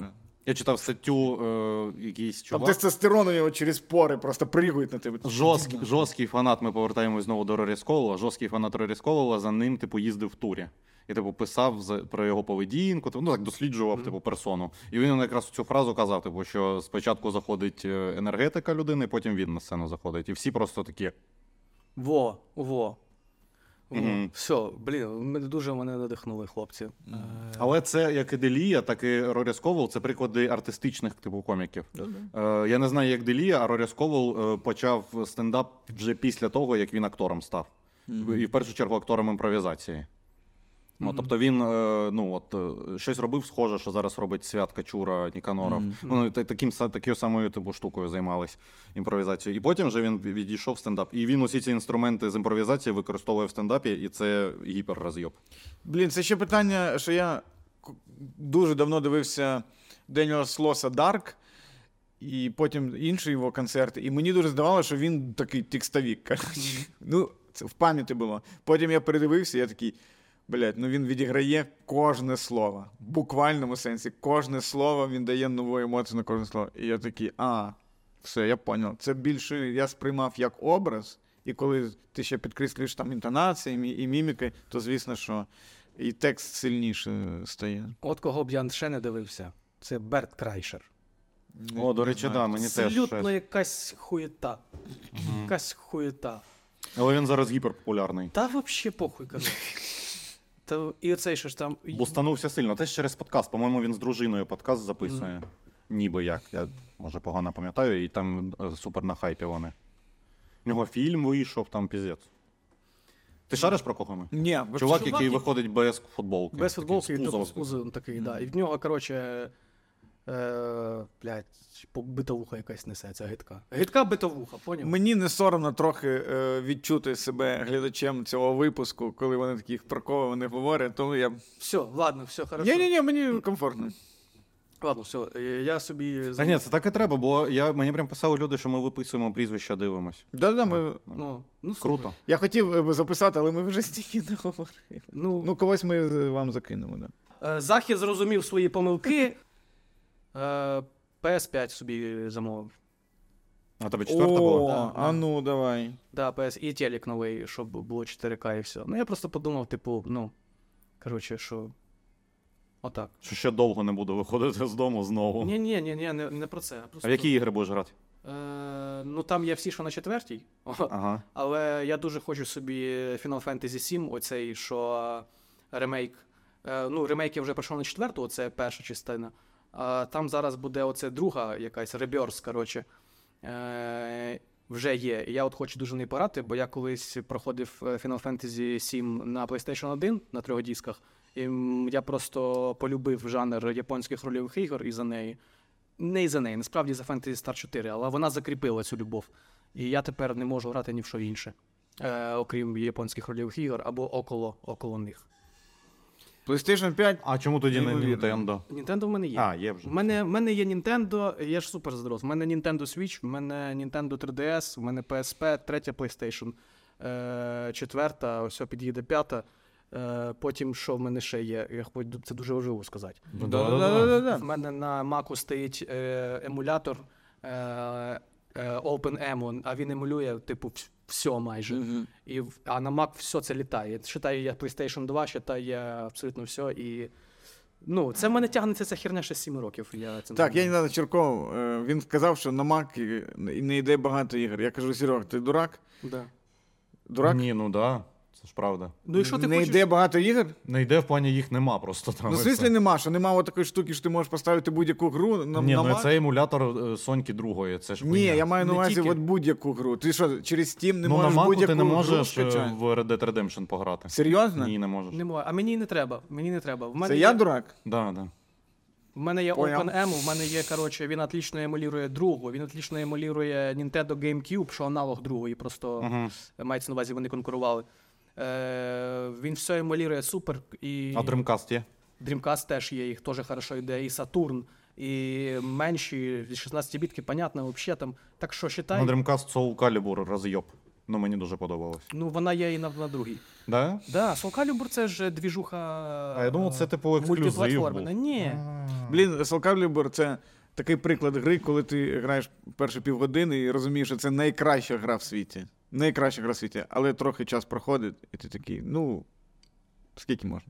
Я читав статтю, якийсь Там чувак. тестостерон у нього через пори просто пригають на тебе. Жорсткий фанат, ми повертаємось знову до Рорі Сколла, жорсткий фанат Рорі Сколла, за ним, типу, їздив в турі. І, типу, писав про його поведінку, ну, так, досліджував, типу, персону. І він якраз цю фразу казав, типу, що спочатку заходить енергетика людини, потім він на сцену заходить. І всі просто такі... Во. Все, дуже мене надихнули хлопці. Але це як і Делія, так і Рорі Сколл, це приклади артистичних типу коміків. Я не знаю, як Делія, а Рорі Сколл почав стендап вже після того, як він актором став. І в першу чергу актором імпровізації. Тобто він щось робив схоже, що зараз робить Свят Качура, Ніканоров. Такою самою типу штукою займались імпровізацією. І потім вже він відійшов в стендап. І він усі ці інструменти з імпровізації використовує в стендапі, і це гіперрозйоб. Це ще питання, що я дуже давно дивився Деніела Слоса «Дарк», і потім інші його концерти. І мені дуже здавалося, що він такий текстовік. Це в пам'яті було. Потім я передивився, я такий... він відіграє кожне слово. В буквальному сенсі. Кожне слово він дає нову емоцію на кожне слово. І я такий, все, я поняв. Це більше я сприймав як образ. І коли ти ще підкреслюєш там інтонаціями і мімікою, то звісно, що і текст сильніше стає. От кого б я ще не дивився. Це Берт Крайшер. До речі, да, мені теж. Абсолютно якась хуєта. Якась хуєта. Але він зараз гіперпопулярний. Та взагалі похуй, кажу. І оцей що ж там... Бустанувся сильно. Теж через подкаст. По-моєму, він з дружиною подкаст записує. Ніби як. Я, може, погано пам'ятаю. І там супер на хайпі вони. У нього фільм вийшов, там піздець. Ти шариш про кого ми? Ні. Чувак, який виходить без футболки. Без футболки, і з пузом такий, да. І в нього, коротше, битовуха якась несеться, гидка. Гидка битовуха, поняв? Мені не соромно трохи відчути себе глядачем цього випуску, коли вони такі про кого вони говорять, тому я... Все, ладно, все, хорошо. Ні, мені комфортно. Ладно, все, я собі... Та ні, це так і треба, бо мені прям писали люди, що ми виписуємо прізвища, дивимось. Да, ми... Круто. Я хотів записати, але ми вже стільки не говорили. Когось ми вам закинемо, да. Захід зрозумів свої помилки. PS5 собі замовив. А тебе 4 була? Да. Давай. Да, PS і телек новий, щоб було 4К і все. Я просто подумав, що отак. Що ще довго не буду виходити з дому знову. Ні, не про це. А в які ігри будеш грати? Там є всі, що на 4-й. Ага. Але я дуже хочу собі Final Fantasy 7, оцей, що ремейк. Ремейк я вже пройшов на 4-ту, оце перша частина. А там зараз буде оце друга якась, Rebirth, коротше. Вже є. Я от хочу дуже не пограти, бо я колись проходив Final Fantasy 7 на PlayStation 1 на 3 дисках, і я просто полюбив жанр японських рольових ігор із-за неї. Не із-за неї, насправді за Phantasy Star 4, але вона закріпила цю любов. І я тепер не можу грати ні в що інше, окрім японських рольових ігор або около них. PlayStation 5. А чому тоді не Nintendo? Nintendo в мене є. Є вже. В мене є Nintendo, я ж супер задрос. В мене Nintendo Switch, в мене Nintendo 3DS, в мене PSP, третя PlayStation, четверта, ось під'їде п'ята. Потім, що в мене ще є, це дуже важливо сказати. Да. В мене на Mac'у стоїть емулятор OpenEMU, а він емулює, все майже. А на Mac все це літає. Считаю, я PlayStation 2, считаю абсолютно все. І... це в мене тягнеться ця херня ще 7 років. Я недавно Черков, він сказав, що на Mac не йде багато ігор. Я кажу, Серег, ти дурак? Да. Дурак? Ні, да. Це ж правда. І що ти не хочеш? йде багато ігор? Не йде, в плані їх нема просто там. В смислі нема, що нема такої штуки, що ти можеш поставити будь-яку гру на Mac? Це емулятор Соньки другої, це ж Ні, хуйня. я маю на увазі будь-яку гру. Ти що, через Steam не можеш на Mac будь-яку ти не можеш скачати? в Red Dead Redemption пограти. Серйозно? Ні, не можеш. Не можу. А мені не треба. В мене Це я дурак? Да. В мене є Понял. OpenEMU, в мене є, він отлично емулює другу, він отлично емулює Nintendo GameCube, що аналог другої, просто мається на увазі, вони конкурували. Він все емулює супер. І... А Dreamcast є? Dreamcast теж є, їх теж хорошо йде, і Saturn, і менші, 16-бітки, понятно, взагалі там. Так що, считай... На Dreamcast Soul Calibur розйоб. Мені дуже подобалось. Вона є і на другій. Да? Да, Soul Calibur це ж двіжуха А я думав, це ексклюзив був. Ні. Блін, Soul Calibur — це такий приклад гри, коли ти граєш перші півгодини і розумієш, що це найкраща гра в світі. Найкраща гра в світі. Але трохи час проходить, і ти такий, скільки можна?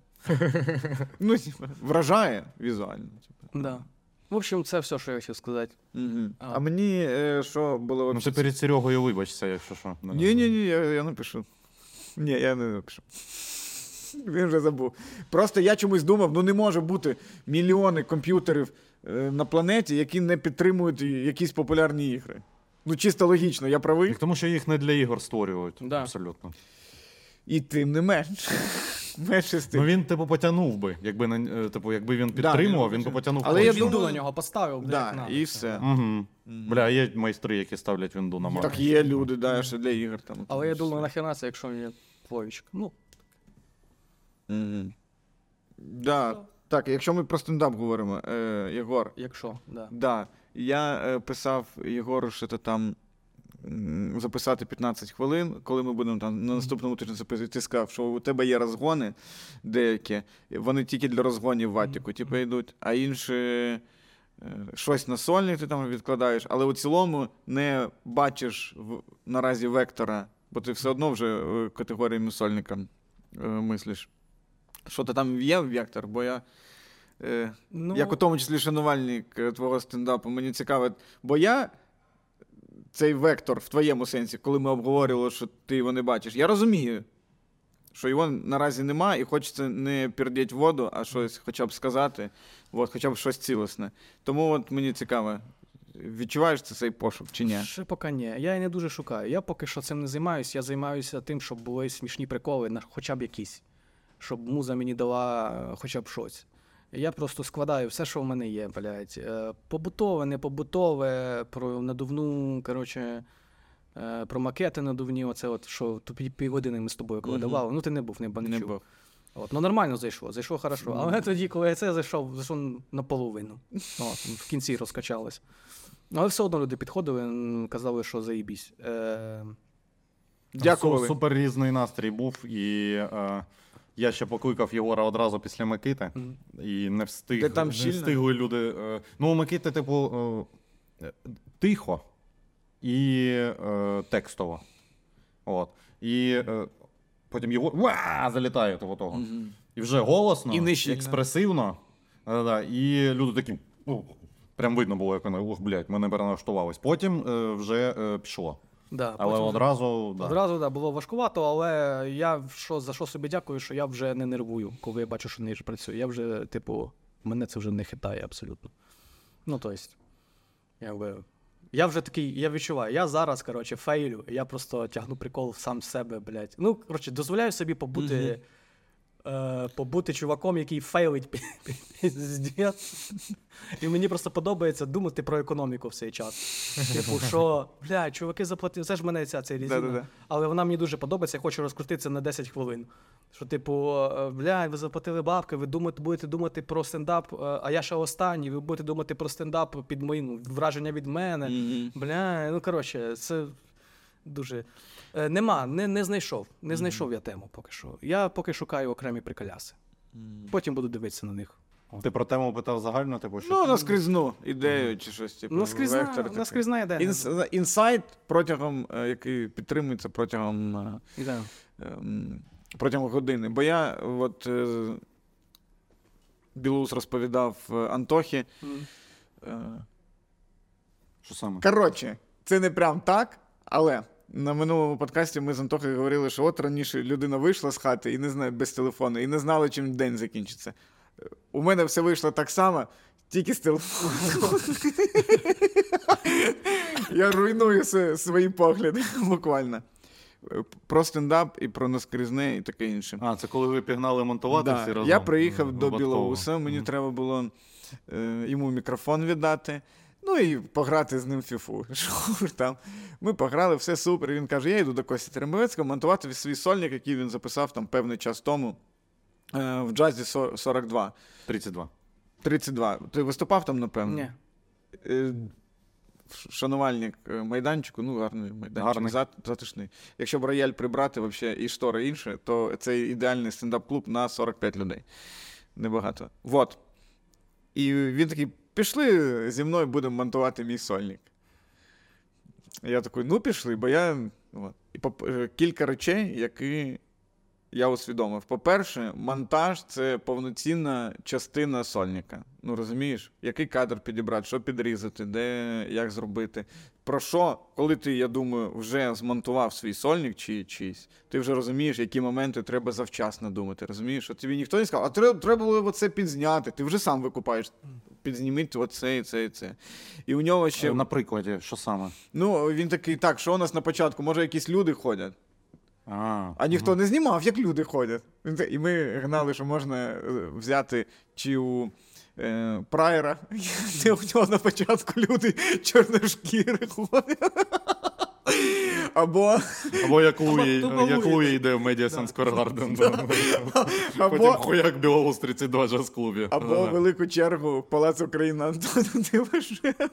Вражає візуально. Да. В общем, це все, що я хотів сказати. А мені що було... Ну ти перед Серегою вибачся, якщо що. Ні, я напишу. Ні, я не напишу. Він вже забув. Просто я чомусь думав, не може бути мільйони комп'ютерів на планеті, які не підтримують якісь популярні ігри. Чисто логічно, я правий? Тому що їх не для ігор створюють. Да. Абсолютно. І тим не менш. Менше з тим. Ну він, потягнув би. Якби він підтримував, він би потягнув. Але я Вінду думаю... на нього поставив. Да, і все. Угу. Бля, є майстри, які ставлять вінду на Mac. Так є люди, що для ігор там. Але я думаю, нахрена це, якщо він є плойчик. Да. Так, якщо ми про стендап говоримо, Єгор. Якщо, да. Да. Я писав Єгору, що то там записати 15 хвилин, коли ми будемо там на наступному тижні записувати. Ти сказав, що у тебе є розгони деякі, вони тільки для розгонів в Атіку, йдуть, а інші щось на сольник ти там відкладаєш, але у цілому не бачиш наразі вектора, бо ти все одно вже категоріями сольника мислиш. Що то там є вектор, бо я, як у тому числі шанувальник твого стендапу, мені цікаво, бо я цей вектор в твоєму сенсі, коли ми обговорювали, що ти його не бачиш, я розумію, що його наразі нема, і хочеться не пердіть воду, а щось хоча б сказати, хоча б щось цілісне. Тому мені цікаво, відчуваєш цей пошук чи ні? Ще поки ні. Я і не дуже шукаю. Я поки що цим не займаюся. Я займаюся тим, щоб були смішні приколи, хоча б якісь. Щоб муза мені дала хоча б щось. Я просто складаю все, що в мене є, блядь. Побутове, не побутове, про надувну, про макети надувні, оце що півгодини ми з тобою коли давали. Ти не був, не чув. Нормально зайшло хорошо. Але тоді, коли я це зайшов наполовину. В кінці розкачалось. Але все одно люди підходили, казали, що заїбісь. Дякували. Супер різний настрій був, і я ще покликав Єгора одразу після Микити, і не встигли люди. У Микити, тихо і текстово. І потім Єгор залітає того. І вже голосно, і експресивно. І люди такі, прям видно було, як вони, мене переналаштувались. Потім вже пішло. Да, але одразу було важкувато, але я за що собі дякую, що я вже не нервую, коли я бачу, що не працює. Я вже, мене це вже не хитає абсолютно. Я вже такий, я відчуваю, я зараз, фейлю, я просто тягну прикол сам з себе, блядь. Дозволяю собі побути чуваком, який фейлить піздець. І мені просто подобається думати про економіку в цей час. Що, чуваки заплатили, це ж мене ця резина. Але вона мені дуже подобається, я хочу розкрутитися на 10 хвилин. Що, ви заплатили бабки, ви будете думати про стендап, а я ще останній, ви будете думати про стендап під моїм враження від мене. Це дуже... Не знайшов. Не знайшов я тему поки що. Я поки шукаю окремі приколяси. Потім буду дивитися на них. Ти про тему питав загально? Наскрізну ідею чи щось. Наскрізна ідея. Інсайт, який підтримується протягом години. Бо я Білоус розповідав Антохі. Що саме? Коротше, це не прям так, але на минулому подкасті ми з Антохою говорили, що раніше людина вийшла з хати і не знає, без телефону, і не знала, чим день закінчиться. У мене все вийшло так само, тільки з телефону. Я руйную свої погляди, буквально. Про стендап і про наскрізне і таке інше. Це коли ви пігнали монтувати всі разом? Я приїхав до Білоуса, мені треба було йому мікрофон віддати. І пограти з ним в фіфу. Ми пограли, все супер. І він каже, я йду до Кості Терембовецького монтувати свій сольник, який він записав певний час тому в Джазі 42. 32. Ти виступав там, напевно? Ні. Шанувальник майданчику, гарний майданчик, затишний. Якщо б рояль прибрати і штори інше, то це ідеальний стендап-клуб на 45 людей. Небагато. І він такий, пішли зі мною, будемо монтувати мій сольник. Я такий, ну пішли, бо я... От. І кілька речей, які я усвідомив. По-перше, монтаж – це повноцінна частина сольника. Ну, розумієш? Який кадр підібрати, що підрізати, де, як зробити. Про що, коли ти, я думаю, вже змонтував свій сольник чи чийсь, ти вже розумієш, які моменти треба завчасно думати. Розумієш? Що тобі ніхто не сказав, а треба було оце підзняти. Ти вже сам викупаєш. Підзніміть оце і це і це. І у нього ще... На прикладі, що саме? Ну, він такий, так, що у нас на початку? Може, якісь люди ходять? А ніхто не знімав, як люди ходять. І ми гнали, що можна взяти чи у Прайера, де у нього на початку люди чорношкіри ходять. Або як Луї йде в Madison Square Garden. Потім хуяк Білоус 32 джаз-клубі. Або велику чергу в Палац Україна Антона Тимошенка.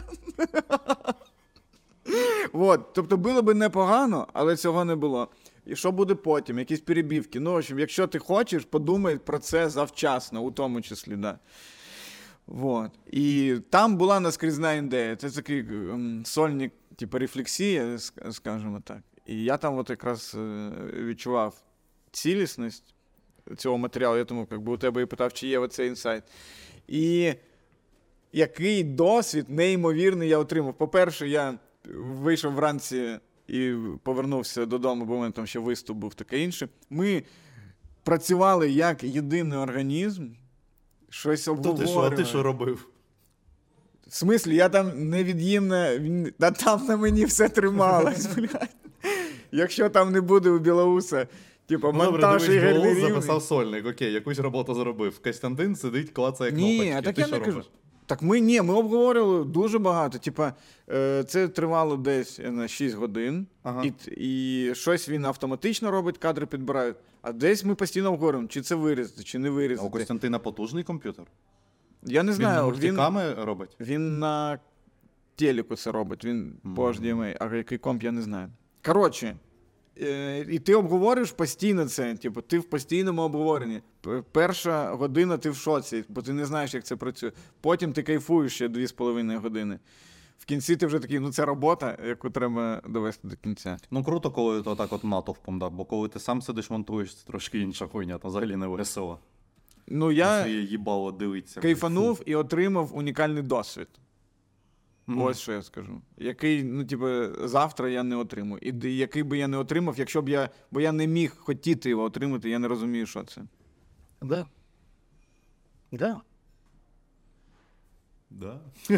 От, тобто було б непогано, але цього не було. І що буде потім? Якісь перебівки. Ну, в общем, якщо ти хочеш, подумай про це завчасно, у тому числі, да. Вот. І там була наскрізна ідея. Це такий сольник, типу рефлексія, скажімо так. І я там от якраз відчував цілісність цього матеріалу. Я тому, якби у тебе і питав, чи є оцей інсайт. І який досвід неймовірний я отримав. По-перше, я вийшов вранці і повернувся додому, бо в мене там ще виступ був таке інше. Ми працювали як єдиний організм, щось обговорювали. А ти що робив? В смислі, я там невід'ємно, там на мені все трималось, блядь. Якщо там не буде у Білоуса, типу, монтаж і Білоус записав сольник, окей, якусь роботу зробив. Костянтин сидить, клацає кнопочки. Ні, так я не кажу. Так ми обговорювали дуже багато. Типа, це тривало десь на 6 годин, і щось він автоматично робить, кадри підбирають. А десь ми постійно обговорюємо, чи це вирізати, чи не вирізати. А у Костянтина потужний комп'ютер? Я не знаю. Він мультиками робить? Він на телеку це робить, він по HDMI, а який комп, я не знаю. Коротше, і ти обговорюєш постійно це, типу, ти в постійному обговоренні. Перша година ти в шоці, бо ти не знаєш, як це працює. Потім ти кайфуєш ще 2,5 години. В кінці ти вже такий, ну це робота, яку треба довести до кінця. Ну круто, коли то так от натовпом, да, бо коли ти сам сидиш, монтуєш, це трошки інша хуйня, там взагалі не весело. Ну я їбало дивиться. Кайфанув і отримав унікальний досвід. Ось що я скажу. Який, ну, типу, завтра я не отримую. І який би я не отримав, якщо б бо я не міг хотіти його отримати, я не розумію, що це. Да. Да. Да.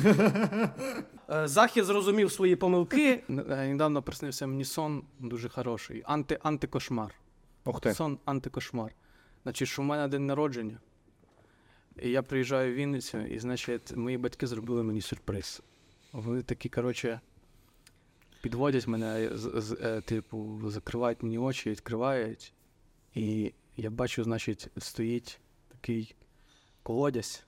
Захід зрозумів свої помилки. Недавно приснився мені сон дуже хороший. Антикошмар. Ох ти. Сон антикошмар. Значить, що в мене день народження. І я приїжджаю в Вінницю, і, значить, мої батьки зробили мені сюрприз. Вони такі, коротше, підводять мене, типу, закривають мені очі, відкривають. І я бачу, значить, стоїть такий колодязь,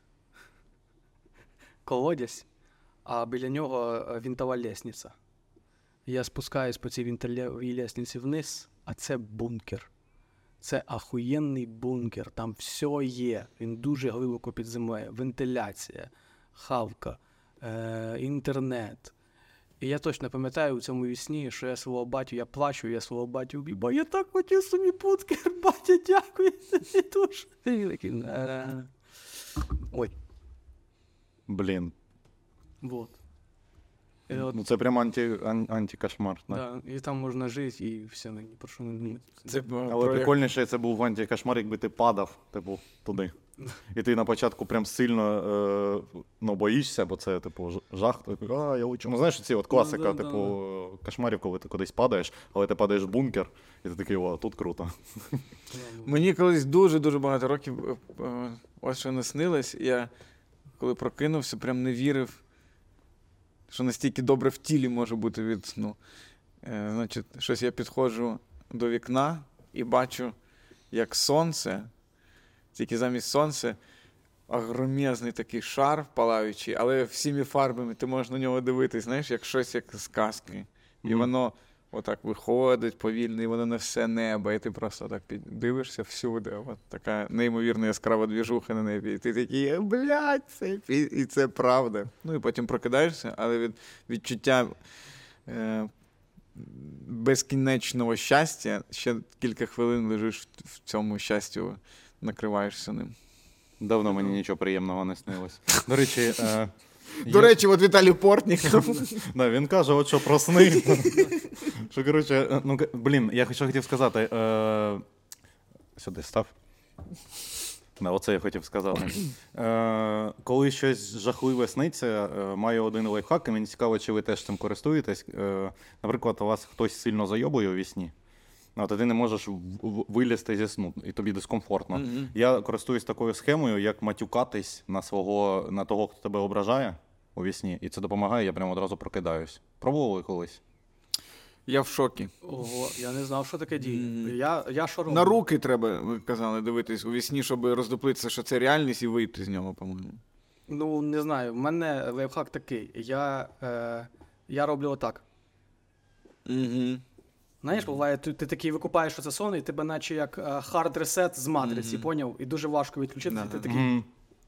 а біля нього винтова лестниця. Я спускаюсь по цій винтовій лестниці вниз, а це бункер. Це ахуєнний бункер, там все є, він дуже глибоко під землею, вентиляція, хавка, інтернет. І я точно пам'ятаю у цьому вісні, що я свого батю, я плачу, я свого батю вбив, бо я так хотів собі бункер, батя, дякую, тобі дуже. Ой. Блін. Вот. Ну це прям антикошмар. Да, і там можна жити, і все, ні про що не думати. Але прикольніше це був антикошмар, якби ти падав, типу, туди. І ти на початку прям сильно боїшся, бо це, типу, жах. Такий, я учу. Ну, знаєш, ці от класика, типу, кошмарів, коли ти кудись падаєш, але ти падаєш в бункер, і ти такий, тут круто. Мені колись дуже-дуже багато років ось що наснилось. Я, коли прокинувся, прям не вірив, що настільки добре в тілі може бути від сну. Значить, щось я підходжу до вікна і бачу, як сонце, тільки замість сонця, огромезний такий шар палаючий, але всіми фарбами ти можеш на нього дивитись, знаєш, як щось, як з казки. І воно отак виходить повільно, і воно на все небо, і ти просто так дивишся всюди. От така неймовірна яскрава двіжуха на небі. І ти такий, блядь, і це правда. Ну і потім прокидаєшся, але від відчуття безкінечного щастя ще кілька хвилин лежиш в цьому щастю, накриваєшся ним. Давно мені нічого приємного не снилось. До речі, До речі, от Віталій Портнік. Да, він каже, от що про сни. Що, коротше, ну, блін, я що хотів сказати. Сюди став. Да, оце я хотів сказати. Коли щось жахливе сниться, маю один лайфхак, і мені цікаво, чи ви теж цим користуєтесь. Наприклад, у вас хтось сильно зайобує у вісні, а ти не можеш вилізти зі сну, і тобі дискомфортно. Mm-hmm. Я користуюсь такою схемою, як матюкатись на того, хто тебе ображає у вісні, і це допомагає, я прямо одразу прокидаюсь. Пробували колись? Я в шокі. Ого, я не знав, що таке діє. Я що роблю? На руки треба, ви казали, дивитись у вісні, щоб роздуплитися, що це реальність, і вийти з нього, по-моєму. Ну, не знаю, в мене лайфхак такий. Я роблю отак. Угу. Знаєш, буває, ти такий викупаєш, що це сон, і тебе наче як hard reset з матриці, поняв? І дуже важко відключитися, ти такий...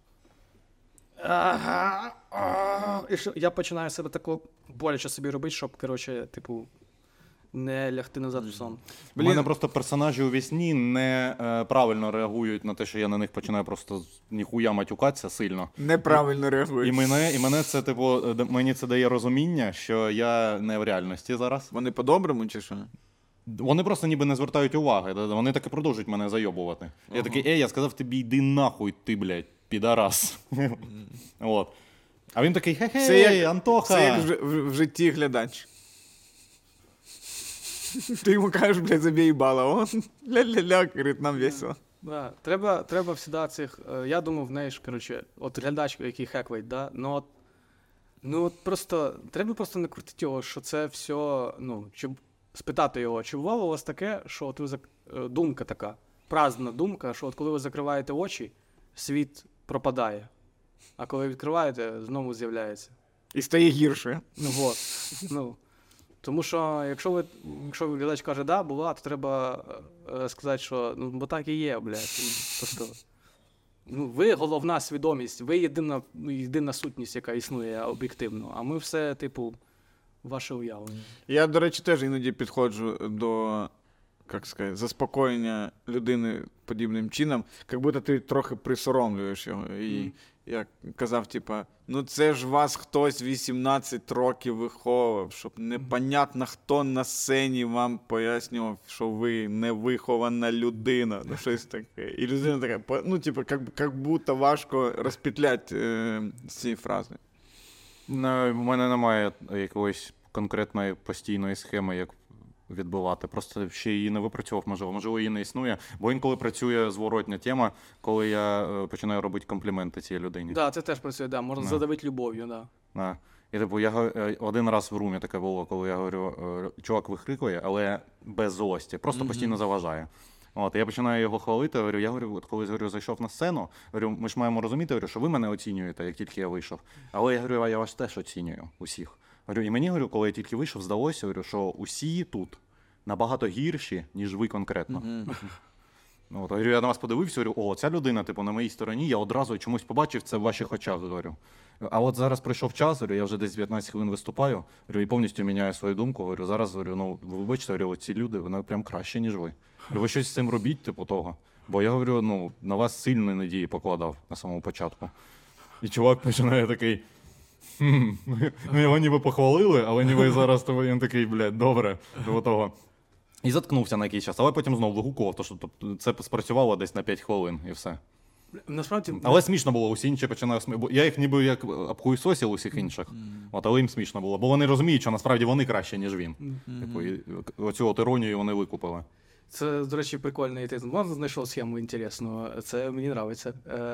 І я починаю себе тако боляче собі робити, щоб, коротше, типу, не лягти назад в сон. У мене просто персонажі у вісні не правильно реагують на те, що я на них починаю просто ніхуя матюкатися сильно. Неправильно реагують. І мене це, типу, мені це дає розуміння, що я не в реальності зараз. Вони по-доброму чи що? Вони просто ніби не звертають уваги. Вони так і продовжують мене зайобувати. Я такий, я сказав тобі, йди нахуй, ти, блядь, підарас. От. А він такий, хе-хей, Антоха. Це як в житті глядач. Ти йому кажеш, блядь, забій їбало, он ля-ля-ля, говорить, нам весело. Да. Треба всегда цих, я думав, знаєш, коротше, от глядач, який хеклить, да, от просто, треба просто не крутити його, що це все, щоб спитати його, чи бувало у вас таке, що от ви, думка така, праздна думка, що от коли ви закриваєте очі, світ пропадає, а коли відкриваєте, знову з'являється. І стає гірше. Тому що, якщо глядач каже, да, була, то треба сказати, що, бо так і є, блядь. Просто, ви головна свідомість, ви єдина сутність, яка існує об'єктивно, а ми все, типу, ваше уявлення. Я, до речі, теж іноді підходжу до, як сказати, заспокоєння людини подібним чином, як будто ти трохи присоромлюєш його. І я казав, типа, це ж вас хтось 18 років виховував, щоб непонятно, хто на сцені вам пояснював, що ви невихована людина. Щось таке. І людина така, як будто важко розпетляти ці фрази. У мене немає якоїсь конкретної постійної схеми, як відбивати. Просто ще її не випрацьовував, можливо, її не існує. Бо інколи працює зворотня тема, коли я починаю робити компліменти цій людині. Так, це теж працює, да. Можна задавити любов'ю, да. І типу, я один раз в румі таке було, коли я говорю, чувак вихрикує, але без злості, просто постійно заважає. От, я починаю його хвалити, я говорю, коли зайшов на сцену, говорю, ми ж маємо розуміти, що ви мене оцінюєте, як тільки я вийшов. Але я говорю, я вас теж оцінюю, усіх. І мені, коли я тільки вийшов, здалося, що усі тут набагато гірші, ніж ви конкретно. Я на вас подивився, говорю, ця людина, на моїй стороні, я одразу чомусь побачив це в ваших очах, говорю. А от зараз прийшов час, я вже десь 19 хвилин виступаю, і повністю міняю свою думку, зараз, вибачте, ці люди, вони прям краще, ніж ви. Ви щось з цим робіть, того. Бо я говорю, на вас сильні надії покладав на самому початку. І чувак починає такий, його ніби похвалили, але ніби зараз він такий, блядь, добре, до того. І заткнувся на якийсь час, але потім знову вигукував, що це спрацювало десь на 5 хвилин і все. Насправді... Але смішно було, усі інші починали сміятися. Я їх ніби як обхуйсосив усіх інших, але їм смішно було, бо вони розуміють, що насправді вони краще, ніж він. І оцю іронію вони викупили. Це, до речі, прикольно. І ти знайшов схему інтересну, це мені подобається.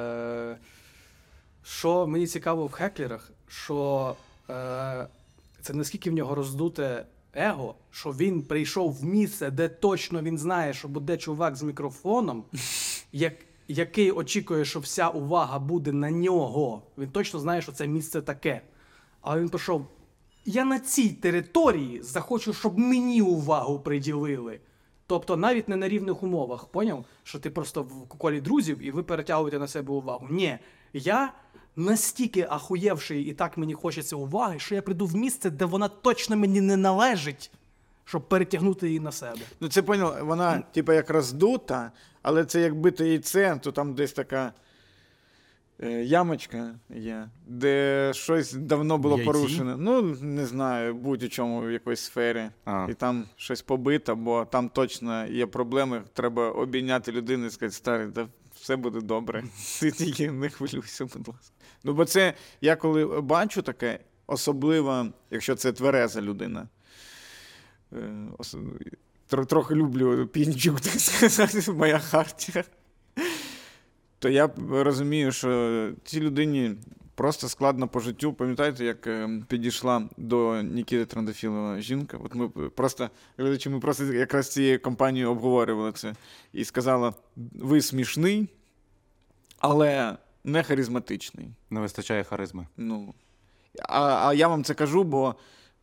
Що мені цікаво в хеклерах, що це наскільки в нього роздуте его, що він прийшов в місце, де точно він знає, що буде чувак з мікрофоном, який очікує, що вся увага буде на нього. Він точно знає, що це місце таке. Але він пішов я на цій території захочу, щоб мені увагу приділили. Тобто навіть не на рівних умовах, поняв? Що ти просто в колі друзів і ви перетягуєте на себе увагу. Ні, я настільки ахуєвший і так мені хочеться уваги, що я прийду в місце, де вона точно мені не належить, щоб перетягнути її на себе. Ну це поняв, вона типу як роздута, але це як бите яйце, то там десь така ямочка є, де щось давно було Яйці? порушено. Ну, не знаю, будь у чому, в якоїсь сфері. І там щось побито, бо там точно є проблеми, треба обійняти людину і сказати, старий, да все буде добре. Ти тільки не хвилюйся, будь ласка. Ну, бо це, я коли бачу таке, особливо, якщо це твереза людина, трохи люблю пінчук, так сказати, моя хартія, то я розумію, що цій людині просто складно по життю. Пам'ятаєте, як підійшла до Нікіти Трандофілова жінка? От ми просто якраз цією компанією обговорювали це. І сказала, ви смішний, але не харизматичний. Не вистачає харизми. Ну, а я вам це кажу, бо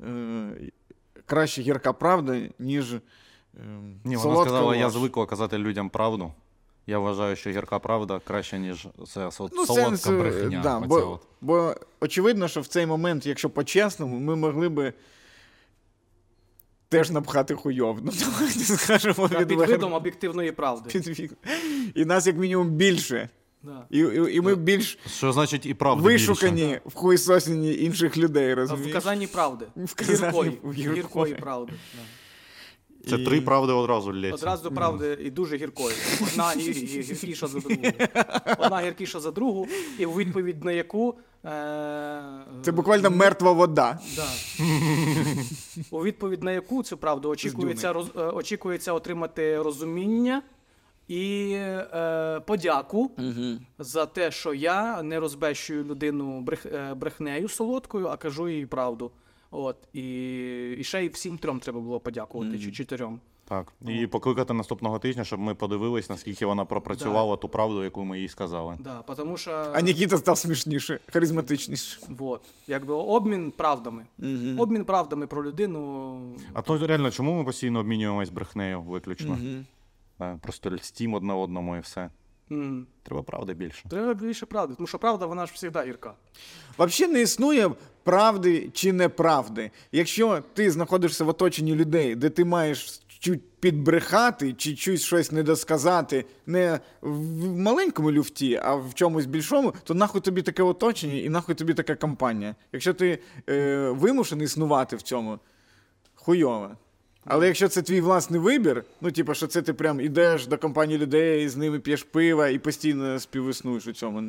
краще гірка правда, ніж Ні, солодка вона сказала, ложь. я звикла казати людям правду. Я вважаю, що гірка правда краще, ніж це солодка сенс, брехня. Да, бо очевидно, що в цей момент, якщо по-чесному, ми могли би теж напхати хуйов. Ну, давайте скажемо Під видом об'єктивної правди. І нас, як мінімум, більше. Да. І ми більш Що значить і правда вишукані більше? в хуйсосінні інших людей, В розумієш? казанні правди. Гіркої. Гіркої правди. Да. Це три правди одразу лється. Одразу до правди і дуже гіркою. Одна гіркіша за другу. Одна гіркіша за другу, і у відповідь на яку... Це буквально мертва вода. Да. У відповідь на яку цю правду очікується отримати розуміння і подяку за те, що я не розбещую людину брехнею солодкою, а кажу їй правду. От. І ще й всім трьом треба було подякувати, чи чотирьом. Так. І покликати наступного тижня, щоб ми подивились, наскільки вона пропрацювала ту правду, яку ми їй сказали. Да, потому що... А Нікіта став смішніше, харизматичніше. Вот. Якби обмін правдами. Обмін правдами про людину. А то реально, чому ми постійно обмінюємось брехнею виключно? Просто льстім одне одному і все. Треба правди більше. Треба більше правди, тому що правда, вона ж завжди гірка. Взагалі не існує правди чи неправди. Якщо ти знаходишся в оточенні людей, де ти маєш чуть підбрехати чи чуть щось недосказати не в маленькому люфті, а в чомусь більшому, то нахуй тобі таке оточення і нахуй тобі така компанія. Якщо ти вимушений існувати в цьому, хуйово. Але якщо це твій власний вибір, ну, типу, що це ти прям ідеш до компанії людей, з ними п'єш пива і постійно співіснуєш у цьому,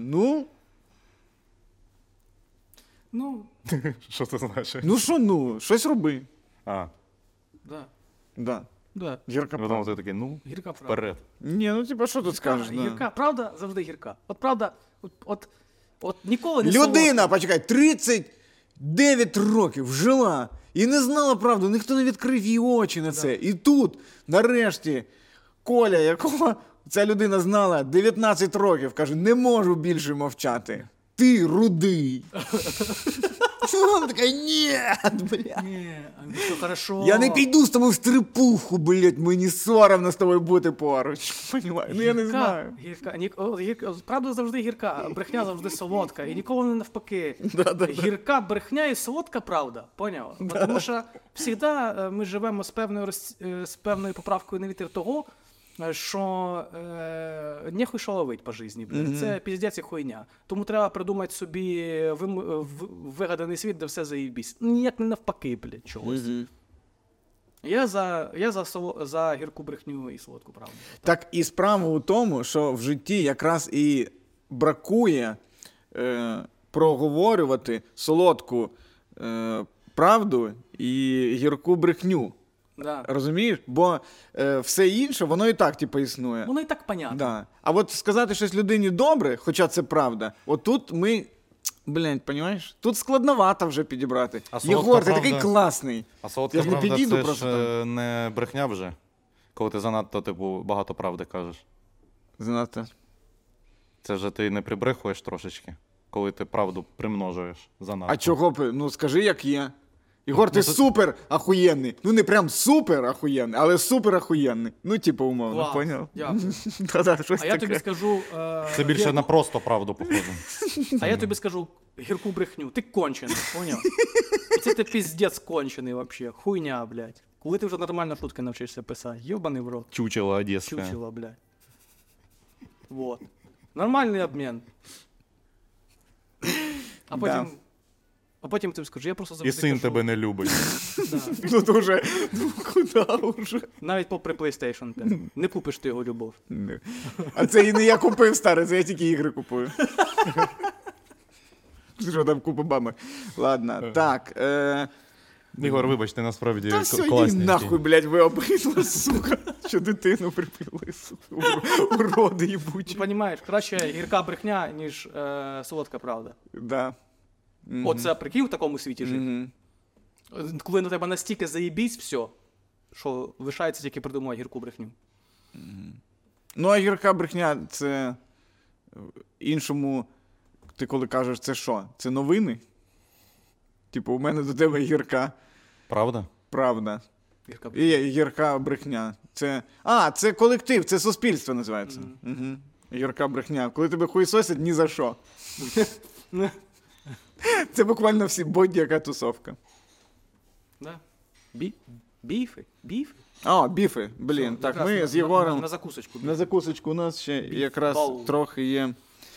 Ну, Що це значить? щось роби. А, да. Да. Да. Гірка потім правда. ти такий, Гірка правда. вперед. Ні, що тут скажеш? Гірка, правда завжди гірка. От правда, от ніколи не Людина, почекай, 39 років жила і не знала правду, ніхто не відкрив її очі на це. І тут, нарешті, Коля, якого ця людина знала 19 років, каже, не можу більше мовчати. Ти рудий. Вона така, ні, блядь. Ні, все хорошо. Я не піду з тобою в стрипуху, блядь, мені соромно з тобою бути поруч. Понімаєш? Ну я не знаю. Гірка. Правда завжди гірка, брехня завжди солодка. І ніколи не навпаки. Да. Гірка брехня і солодка правда. Поняв? Тому що завжди ми живемо з певною поправкою на вітер того, що нехуй що ловить по житті. Це піздець і хуйня. Тому треба придумати собі вигаданий світ, де все заїбісь. Ніяк не навпаки, блядь, чогось. Я за гірку брехню і солодку правду. Так і справа у тому, що в житті якраз і бракує проговорювати солодку правду і гірку брехню. Да. Розумієш? Бо все інше, воно і так, типу, існує. Воно і так понятно. Да. А от сказати щось людині добре, хоча це правда, отут ми, блядь, понімаєш? Тут складновато вже підібрати. А солодка Єгор, ти правда- такий класний. А солодка Я ж не правда, підійду це просто ж не брехня вже, коли ти занадто, типу, багато правди кажеш. Занадто. Це вже ти не прибрехуєш трошечки, коли ти правду примножуєш занадто. А чого б? Ну, скажи, як є. Єгор, ти супер ахуєнний. Ну не прям супер ахуєнний, але супер ахуєнний. Ну, типу, умовно, Клас. поняв? Дякую. Та-да, щось А я тобі таке. скажу... Це більше на просто правду похоже. А я тобі скажу гірку брехню. Ти кончений, поняв? Це ти піздець кончений вообще. Хуйня, блядь. Коли ти вже нормально шутки навчишся писати? Йобаний в рот. Чучело одеське. Чучело, блядь. Вот. Нормальний обмін. А потім... Да. А потім ти скажеш, я просто І завжди син кажу, тебе не любить. да. Ну, то вже, ну, куди вже? Навіть попри PlayStation 5. Не купиш ти його любов. А це і не я купив, старий, це я тільки ігри купую. Що там купа бабок. Ладно, так. Ігор, вибач, ти насправді Та все, йди класненький. нахуй, блядь, ви обидва, сука. Що дитину припили, сука. Уроди Ти їбучі. розумієш, краще гірка брехня, ніж солодка правда. Да. Оце прикинь в такому світі жити. Мгм. Коли на тебе настільки заєбісь все, що лишається тільки придумати гірку брехню. Ну, а гірка брехня — це іншому, ти коли кажеш, це що? Це новини? Типу, у мене до тебе гірка Правда? правда. Гірка брехня. І гірка брехня. Це колектив, це суспільство називається. Угу. Гірка брехня. Коли тебе хуїсосять, ні за що. Це буквально всі будь-яка тусовка. Да. Біфи? Біфи? А, біфи. Блін, Все, так, якраз ми з Єгором на закусочку. на закусочку у нас ще якраз Бау. трохи є.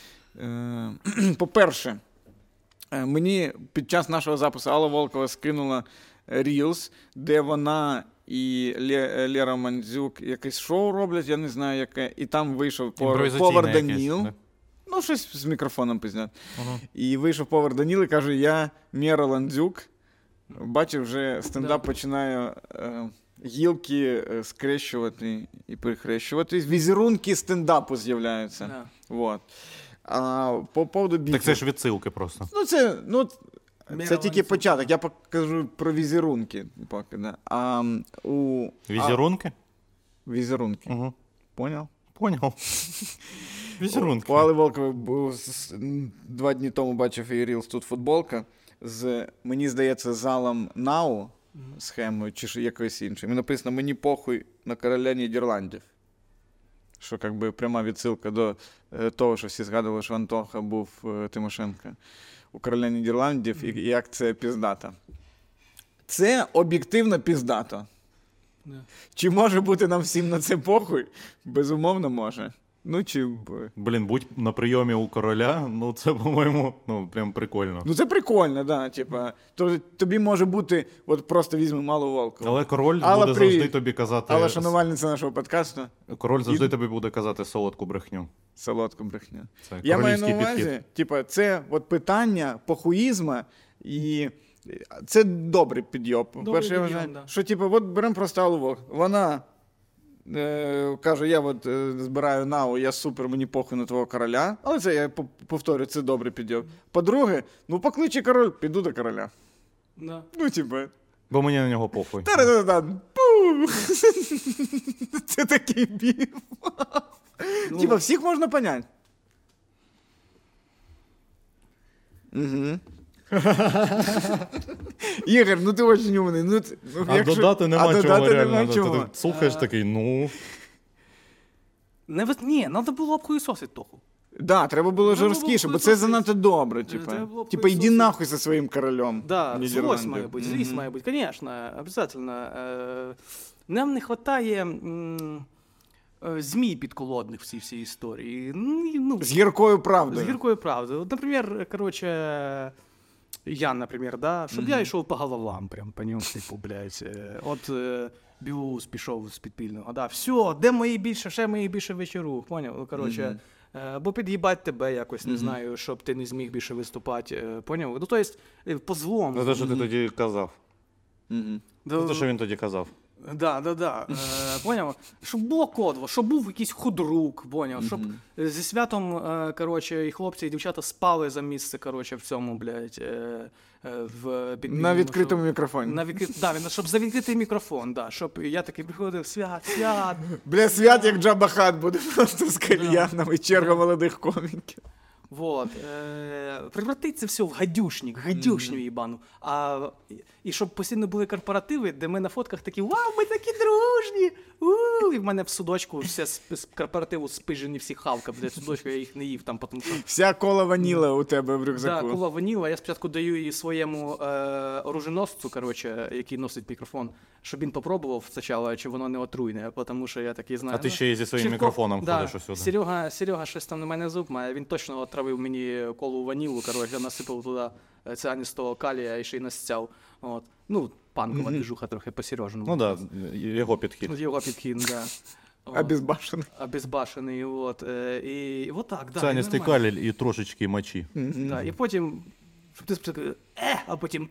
По-перше, мені під час нашого запису Алла Волкова скинула Reels, де вона і Лера Мандзюк якесь шоу роблять, я не знаю яке, і там вийшов повар Даніл. Да. Ну, щось з мікрофоном пізняти. Ага. І вийшов повар Даніл і каже, я Мєра Ландзюк. Бачив, вже стендап Да. починає гілки скрещувати і перехрещувати. Візерунки стендапу з'являються. Да. Вот. А по поводу біфу. Так це ж відсилки просто. Це Мєра тільки Ландзюк, початок. Я покажу про візерунки. Поки, да. Візерунки? Візерунки. Угу. Поняв? Поняв. Візерунки. У Алли Волкової 2 дні тому бачив її Reels, тут футболка з, мені здається, залом НАУ, схемою чи якоюсь іншим. І написано «Мені похуй на короля Нідерландів». Що якби пряма відсилка до того, що всі згадували, що Антоха був Тимошенко у короля Нідерландів, і як це піздато. Це об'єктивно піздато. Да. Чи може бути нам всім на це похуй? Безумовно, може. Ну, Блін, будь на прийомі у короля, ну це, по-моєму, ну прям прикольно. Ну це прикольно, да. Типа, тобі може бути, от просто візьмемо Аллу Волкову. Але король Алла, буде привіт. завжди тобі казати. Алла, шанувальниця нашого подкасту, Король завжди тобі буде казати солодку брехню. солодку брехню. Це Я маю на королівський увазі, підхід. типа, це от питання похуїзма, і це добрий підйоб. Добрий Перше, я підйом, вважаю, да. що типу, от беремо просто Аллу Волкову. Вона каже, я от збираю НАУ, я супер, мені похуй на твого короля. Але це, я повторю, це добрий підйоб. По-друге, ну покличе король, піду до короля. Да. Ну, типа, Бо мені на нього похуй. та-да-да-да, пу! Це такий біф. Ну, Типа, всіх можна понять. Угу. Ігор, ну ти очень умний. А додати нема чого реально. Ти чого. так слухаєш такий, ну. Ні, треба було обхуїсосити Тоху. Да, треба було Треба жорсткіше, було бо це писати. занадто добре. Треба Типа, було типа іди писати. нахуй зі своїм королем. Да, Нідерландів. злость має бути, злість має бути, звісно, обов'язково. Нам не вистачає змій підколодних в цій всій історії. Ну, З гіркою з правдою. гіркою правдою. От, наприклад, коротше, я, наприклад, да, щоб я йшов по головам, прям по ньому, типу, блядь. От Білоус пішов з підпільного, да, все, де мої більше, ще мої більше вечору, поняв? Коротше, бо під'їбать тебе якось, не знаю, щоб ти не зміг більше виступати, поняв? Ну, тобто, по злому. Ну те, що ти тоді казав. Мгм. Ну, те, що він тоді казав. Да. Поняв? Щоб було кодво, щоб був якийсь худрук, поняв? Щоб зі святом, коротше, і хлопці, і дівчата спали за місце, коротше, в цьому, блядь, в підпільному На відкритому шоу. мікрофоні. Да, щоб за відкритий мікрофон, да, щоб я такий приходив, свят. Бля, свят як Джаба Хат буде просто з кальяном і черга молодих коміків. Вот. Превратить це все в гадюшню їбану. І щоб постійно були корпоративи, де ми на фотках такі, вау, ми такі дружні! І в мене в судочку все з корпоративу спижені всі хавка, в судочку я їх не їв там, тому що... Вся кола ваніла у тебе в рюкзаку. Да, кола ваніла. Я спочатку даю її своєму оруженосцу, який носить мікрофон, щоб він попробував спочатку, чи воно не отруйне, тому що я такий знаю. А ти ще й зі своїм мікрофоном ходиш усюди. Серега щось там на мене зуб має, він точно отравив мені колу ванілу, я насипав туди цианістого калія і ще й настяв. От. Ну, панкова движуха трохи по-сережному. Ну так, його підхід. Його підхід, так. Обезбашений. Обезбашений, от. І от так, да. Цианістий калій і трошечки мочі. Да, і потім, щоб ти спочатку, а потім,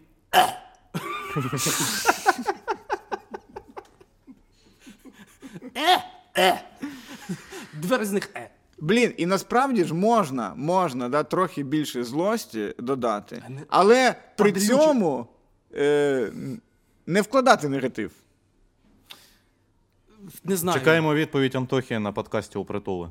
Двері з них Блін, і насправді ж можна да, трохи більше злості додати, але при цьому не вкладати негатив. Не знаю. Чекаємо відповідь Антохи на подкасті у притули.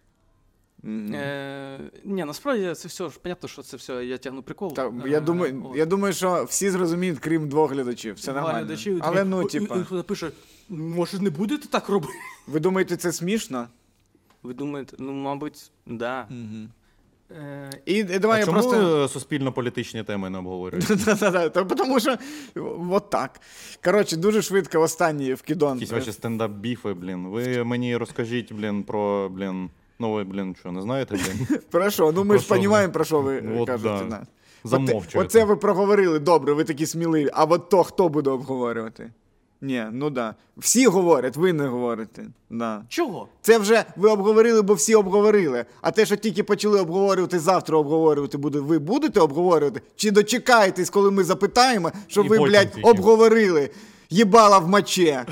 Ні, насправді це все, понятно, що це все, я тягну прикол. Я думаю, що всі зрозуміють, крім 2 глядачів. Все нормально. Але ну, типа... Хто напише, може не будете так робити? Ви думаєте, це смішно? Ви думаєте, ну, мабуть, да. І давай я чому просто... суспільно-політичні теми не обговорюють? Тому що от так. Коротше, дуже швидко останній вкидон. Якісь ваші стендап-біфи, блін. Ви мені розкажіть, блін, про, блін... Ну ви, блін, що, не знаєте, блін? Про що? Ну ми ж розуміємо, про що ви от, кажете. Да. Замовчуєте. Оце ви проговорили, добре, ви такі сміливі. А от то хто буде обговорювати? Ні, ну да. Всі говорять, ви не говорите. Да. Чого? Це вже ви обговорили, бо всі обговорили. А те, що тільки почали обговорювати, завтра обговорювати буде, ви будете обговорювати? Чи дочекаєтесь, коли ми запитаємо, щоб ви, блядь, обговорили? Єбала в моче.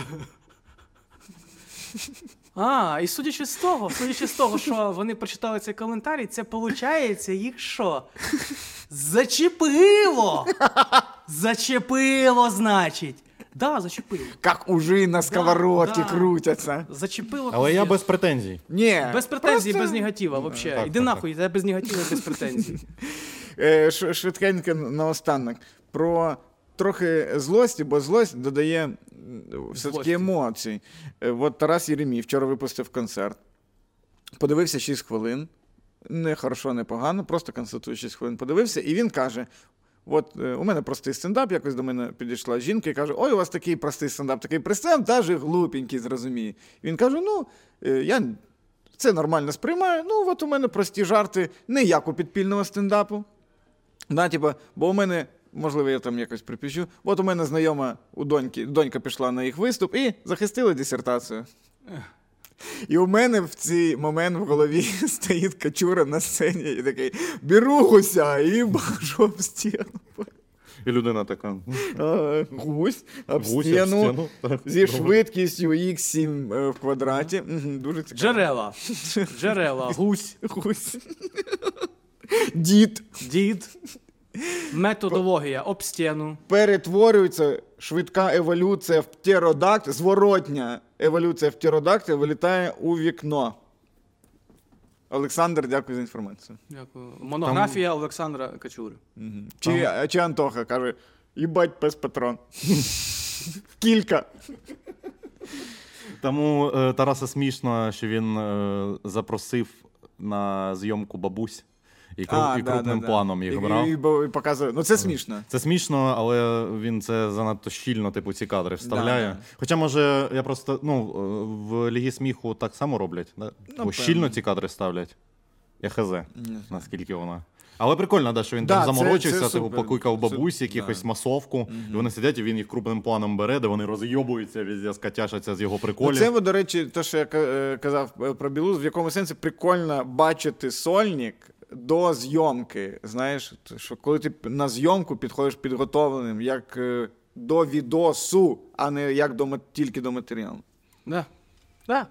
І судячи з того, що вони прочитали цей коментарі, це виходить їх що? Зачепило! Зачепило, значить. Да, зачепило. Як ужи на сковородці крутяться. Зачепило. Але я без претензій. Ні. Без претензій, просто... без негатива, взагалі. Так, Іди так, нахуй, я без негатива, без претензій. Швидкенько наостанок. Про трохи злості, бо злость додає все-таки емоцій. От Тарас Єремій вчора випустив концерт. Подивився 6 хвилин. Не хорошо, не погано, просто констатую 6 хвилин подивився. І він каже, от у мене простий стендап, якось до мене підійшла жінка і каже, ой, у вас такий простий стендап, такий простий, та ж глупенький, зрозуміє. Він каже, ну, я це нормально сприймаю, ну, от у мене прості жарти, не як у підпільного стендапу. Да, типу, бо у мене, можливо, я там якось припіщу, от у мене знайома у донька пішла на їх виступ і захистила дисертацію. І у мене в цей момент в голові стоїть Качура на сцені і такий, беру гуся і бажу об стіну. І людина така. Гусь об стіну зі швидкістю Х7 в квадраті. Дуже цікаво. Джерела. Гусь. Дід. Методологія об стіну. Перетворюється швидка еволюція в птеродакт, зворотня еволюція в птеродакт вилітає у вікно. Олександр, дякую за інформацію. Дякую. Монографія Олександра Качури. Чи Антоха каже, їбать пес патрон. Кілька. Тому Тараса смішно, що він запросив на зйомку бабусь. І крупним планом їх брав. І показує. Ну, це смішно. Це смішно, але він це занадто щільно, типу, ці кадри вставляє. Да. Хоча, може, я просто, в Лігі сміху так само роблять. Да? Бо щільно ці кадри ставлять. Я хз, наскільки вона. Але прикольно, да, що він там заморочився, типу, покликав бабусь, якихось масовку, і вони сидять, і він їх крупним планом бере, де вони розйобуються, везде скатяшаться з його приколів. Це, до речі, те, що я казав про Білуз, в якому сенсі прикольно бачити сольник до зйомки, знаєш, що коли ти на зйомку підходиш підготовленим, як до відосу, а не як тільки до матеріалу. Да.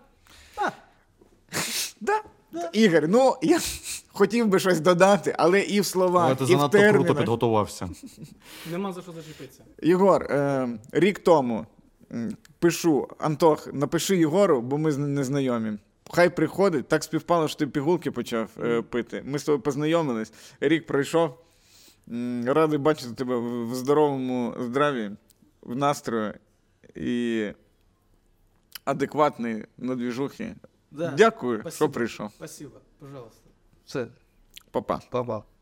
Ігор, ну, я хотів би щось додати, але і в словах, але ти і в занадто термінах. круто підготувався. Нема за що зачепитися. Єгор, рік тому пишу, Антох, напиши Єгору, бо ми не знайомі. Хай приходить. Так співпало, що ти пігулки почав пити. Ми з тобою познайомились. Рік пройшов. Радий бачити тебе в здоровому здраві, в настрої і адекватний на двіжухі. Да. Дякую, Спасибо. що прийшов. Спасибо, пожалуйста. Все, Па-па. па-па.